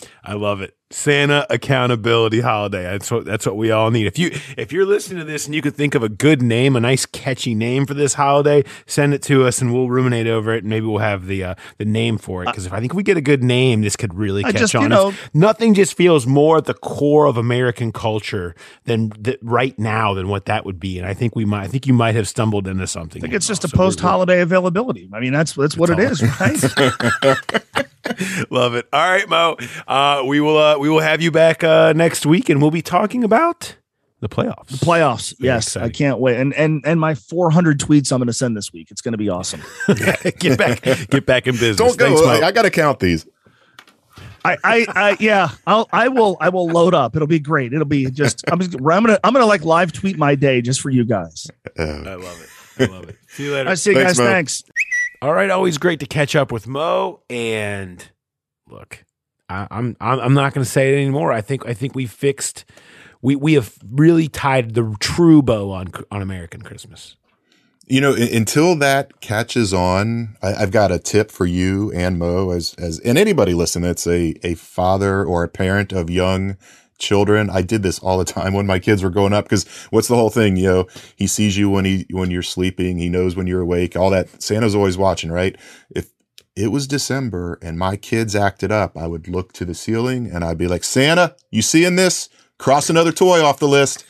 I love it. Santa accountability holiday. That's what that's what we all need. If you if you're listening to this and you could think of a good name, a nice catchy name for this holiday, send it to us and we'll ruminate over it and maybe we'll have the uh, the name for it. Because if I think we get a good name, this could really
I
catch
just,
on.
you know,
Nothing just feels more at the core of American culture than th- right now than what that would be. And I think we might. I think you might have stumbled into something.
I think it's just a
So we're-
post holiday availability. I mean, that's that's what it is, right?
Love it. All right, Mo. Uh, we will uh, we will have you back uh, next week, and we'll be talking about the playoffs.
The playoffs.
Very
Yes,
exciting.
I can't wait. And and and my four hundred tweets I'm going to send this week. It's going to be awesome.
get back, get back in business.
Don't go.
Thanks, Mo.
I, I got to count these.
I, I, I, yeah, I'll, I will, I will load up. It'll be great. It'll be just, I'm just, I'm gonna, I'm gonna like live tweet my day just for you guys.
Uh,
I love it. I love it. See you later.
I see you
Thanks,
guys.
Mo.
Thanks.
All right, always great to catch up with Mo. And look, I, I'm I'm I'm not going to say it anymore. I think I think we fixed. We we have really tied the true bow on on American Christmas.
You know, in, until that catches on, I, I've got a tip for you and Mo, as as and anybody listening that's a a father or a parent of young children. I did this all the time when my kids were growing up, because what's the whole thing? You know, he sees you when he when you're sleeping, he knows when you're awake. All that. Santa's always watching, right? If it was December and my kids acted up, I would look to the ceiling and I'd be like, Santa, you seeing this? Cross another toy off the list.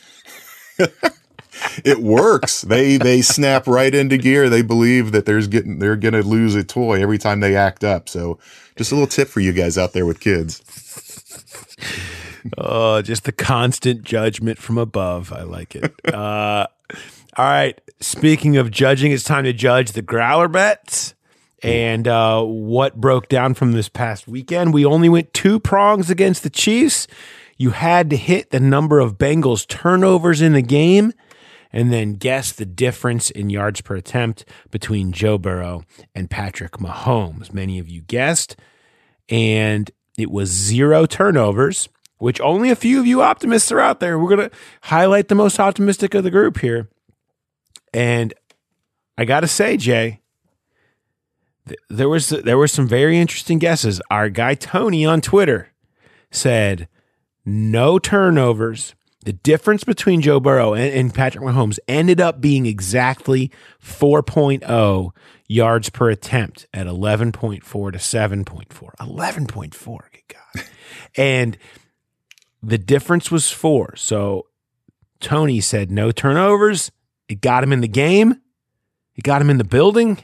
It works. They they snap right into gear. They believe that there's getting they're gonna lose a toy every time they act up. So just a little tip for you guys out there with kids.
Oh, just the constant judgment from above. I like it. uh, all right. Speaking of judging, it's time to judge the growler bets and uh, what broke down from this past weekend. We only went two prongs against the Chiefs. You had to hit the number of Bengals turnovers in the game and then guess the difference in yards per attempt between Joe Burrow and Patrick Mahomes. Many of you guessed, and it was zero turnovers, which only a few of you optimists are out there. We're going to highlight the most optimistic of the group here. And I got to say, Jay, th- there was there were some very interesting guesses. Our guy Tony on Twitter said no turnovers. The difference between Joe Burrow and, and Patrick Mahomes ended up being exactly four point oh yards per attempt at eleven point four to seven point four. eleven point four, good God. And the difference was four. So Tony said no turnovers. It got him in the game. It got him in the building.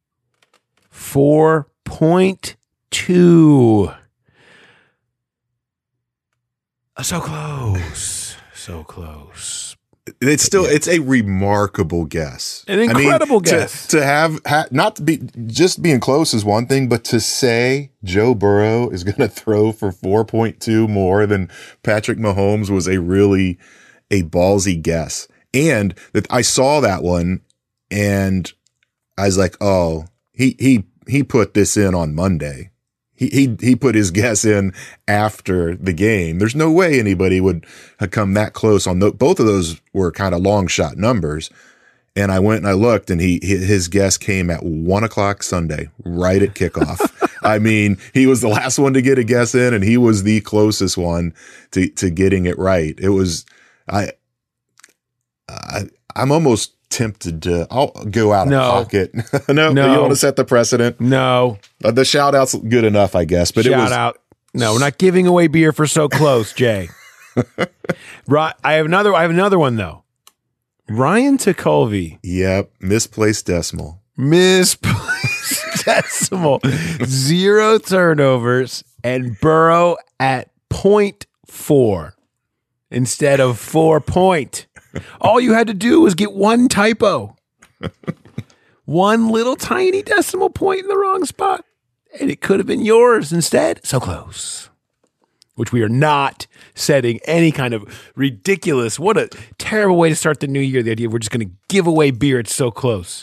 four point two. So close. So close.
It's still it's a remarkable guess.
An incredible
I mean,
guess.
To, to have ha, not to be just being close is one thing, but to say Joe Burrow is going to throw for four point two more than Patrick Mahomes was a really a ballsy guess. And that I saw that one and I was like, "Oh, he he he put this in on Monday." He, he he put his guess in after the game. There's no way anybody would have come that close on those. Both of those were kind of long shot numbers. And I went and I looked, and he his guess came at one o'clock Sunday, right at kickoff. I mean, he was the last one to get a guess in, and he was the closest one to to getting it right. It was I. I I'm almost tempted to. I'll go out
No.
of pocket. no,
No.
you want to set the precedent.
No.
Uh, the shout out's good enough, I guess, but
Shout
it was
out. No, we're not giving away beer for so close, Jay. Right. I have another I have another one though. Ryan Tekulve,
Yep, misplaced decimal.
misplaced decimal. Zero turnovers and Burrow at point four instead of four point. All you had to do was get one typo. One little tiny decimal point in the wrong spot, and it could have been yours instead. So close. Which we are not setting any kind of ridiculous, what a terrible way to start the new year. The idea we're just going to give away beer. It's so close.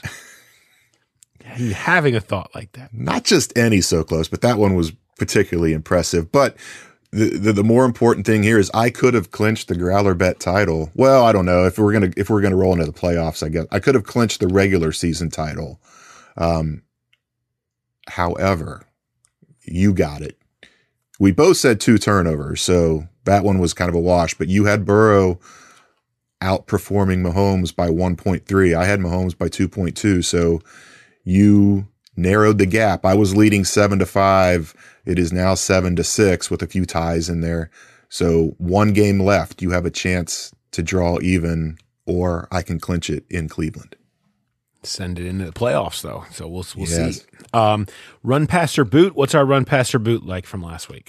Having a thought like that.
Not just any so close, but that one was particularly impressive. But the, the the more important thing here is I could have clinched the Growler Bet title. Well, I don't know if we're gonna if we're gonna roll into the playoffs. I guess I could have clinched the regular season title. Um, however, you got it. we both said two turnovers, so that one was kind of a wash. But you had Burrow outperforming Mahomes by one point three. I had Mahomes by two point two, so you narrowed the gap. I was leading seven to five. It is now seven to six with a few ties in there. So one game left. You have a chance to draw even, or I can clinch it in Cleveland.
Send it into the playoffs, though. So we'll we'll
Yes.
see. Um, run past or boot. What's our run past or boot like from last week?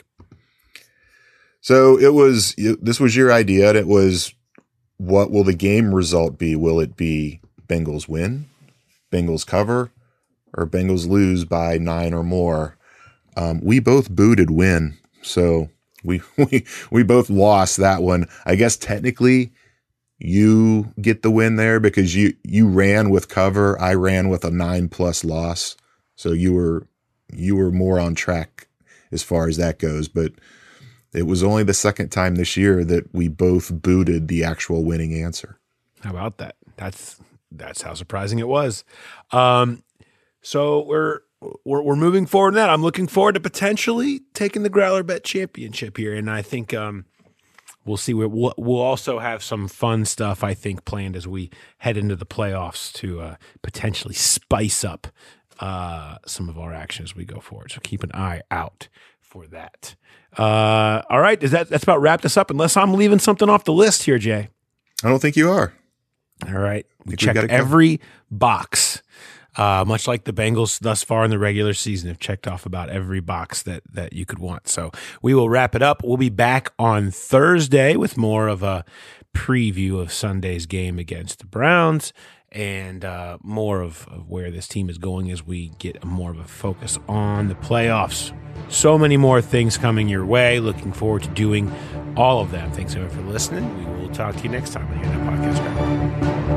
So it was, this was your idea. And it was, what will the game result be? Will it be Bengals win, Bengals cover, or Bengals lose by nine or more? Um, we both booted win. So we, we, we both lost that one. I guess technically you get the win there because you, you ran with cover. I ran with a nine plus loss. So you were, you were more on track as far as that goes, but it was only the second time this year that we both booted the actual winning answer.
How about that? That's that's how surprising it was. Um, so we're we're we're moving forward in that. I'm looking forward to potentially taking the Growler Bet Championship here, and I think um, we'll see. We'll we'll also have some fun stuff I think planned as we head into the playoffs to uh, potentially spice up uh, some of our action as we go forward. So keep an eye out for that. Uh, all right, does that that's about wrapped us up? Unless I'm leaving something off the list here, Jay.
I don't think you are.
All right, we
Think we
checked
got it
every box, uh, much like the Bengals thus far in the regular season have checked off about every box that that you could want. So we will wrap it up. We'll be back on Thursday with more of a preview of Sunday's game against the Browns and uh, more of, of where this team is going as we get more of a focus on the playoffs. So many more things coming your way. Looking forward to doing all of them. Thanks everyone for listening. We will talk to you next time on the Podcast Ground.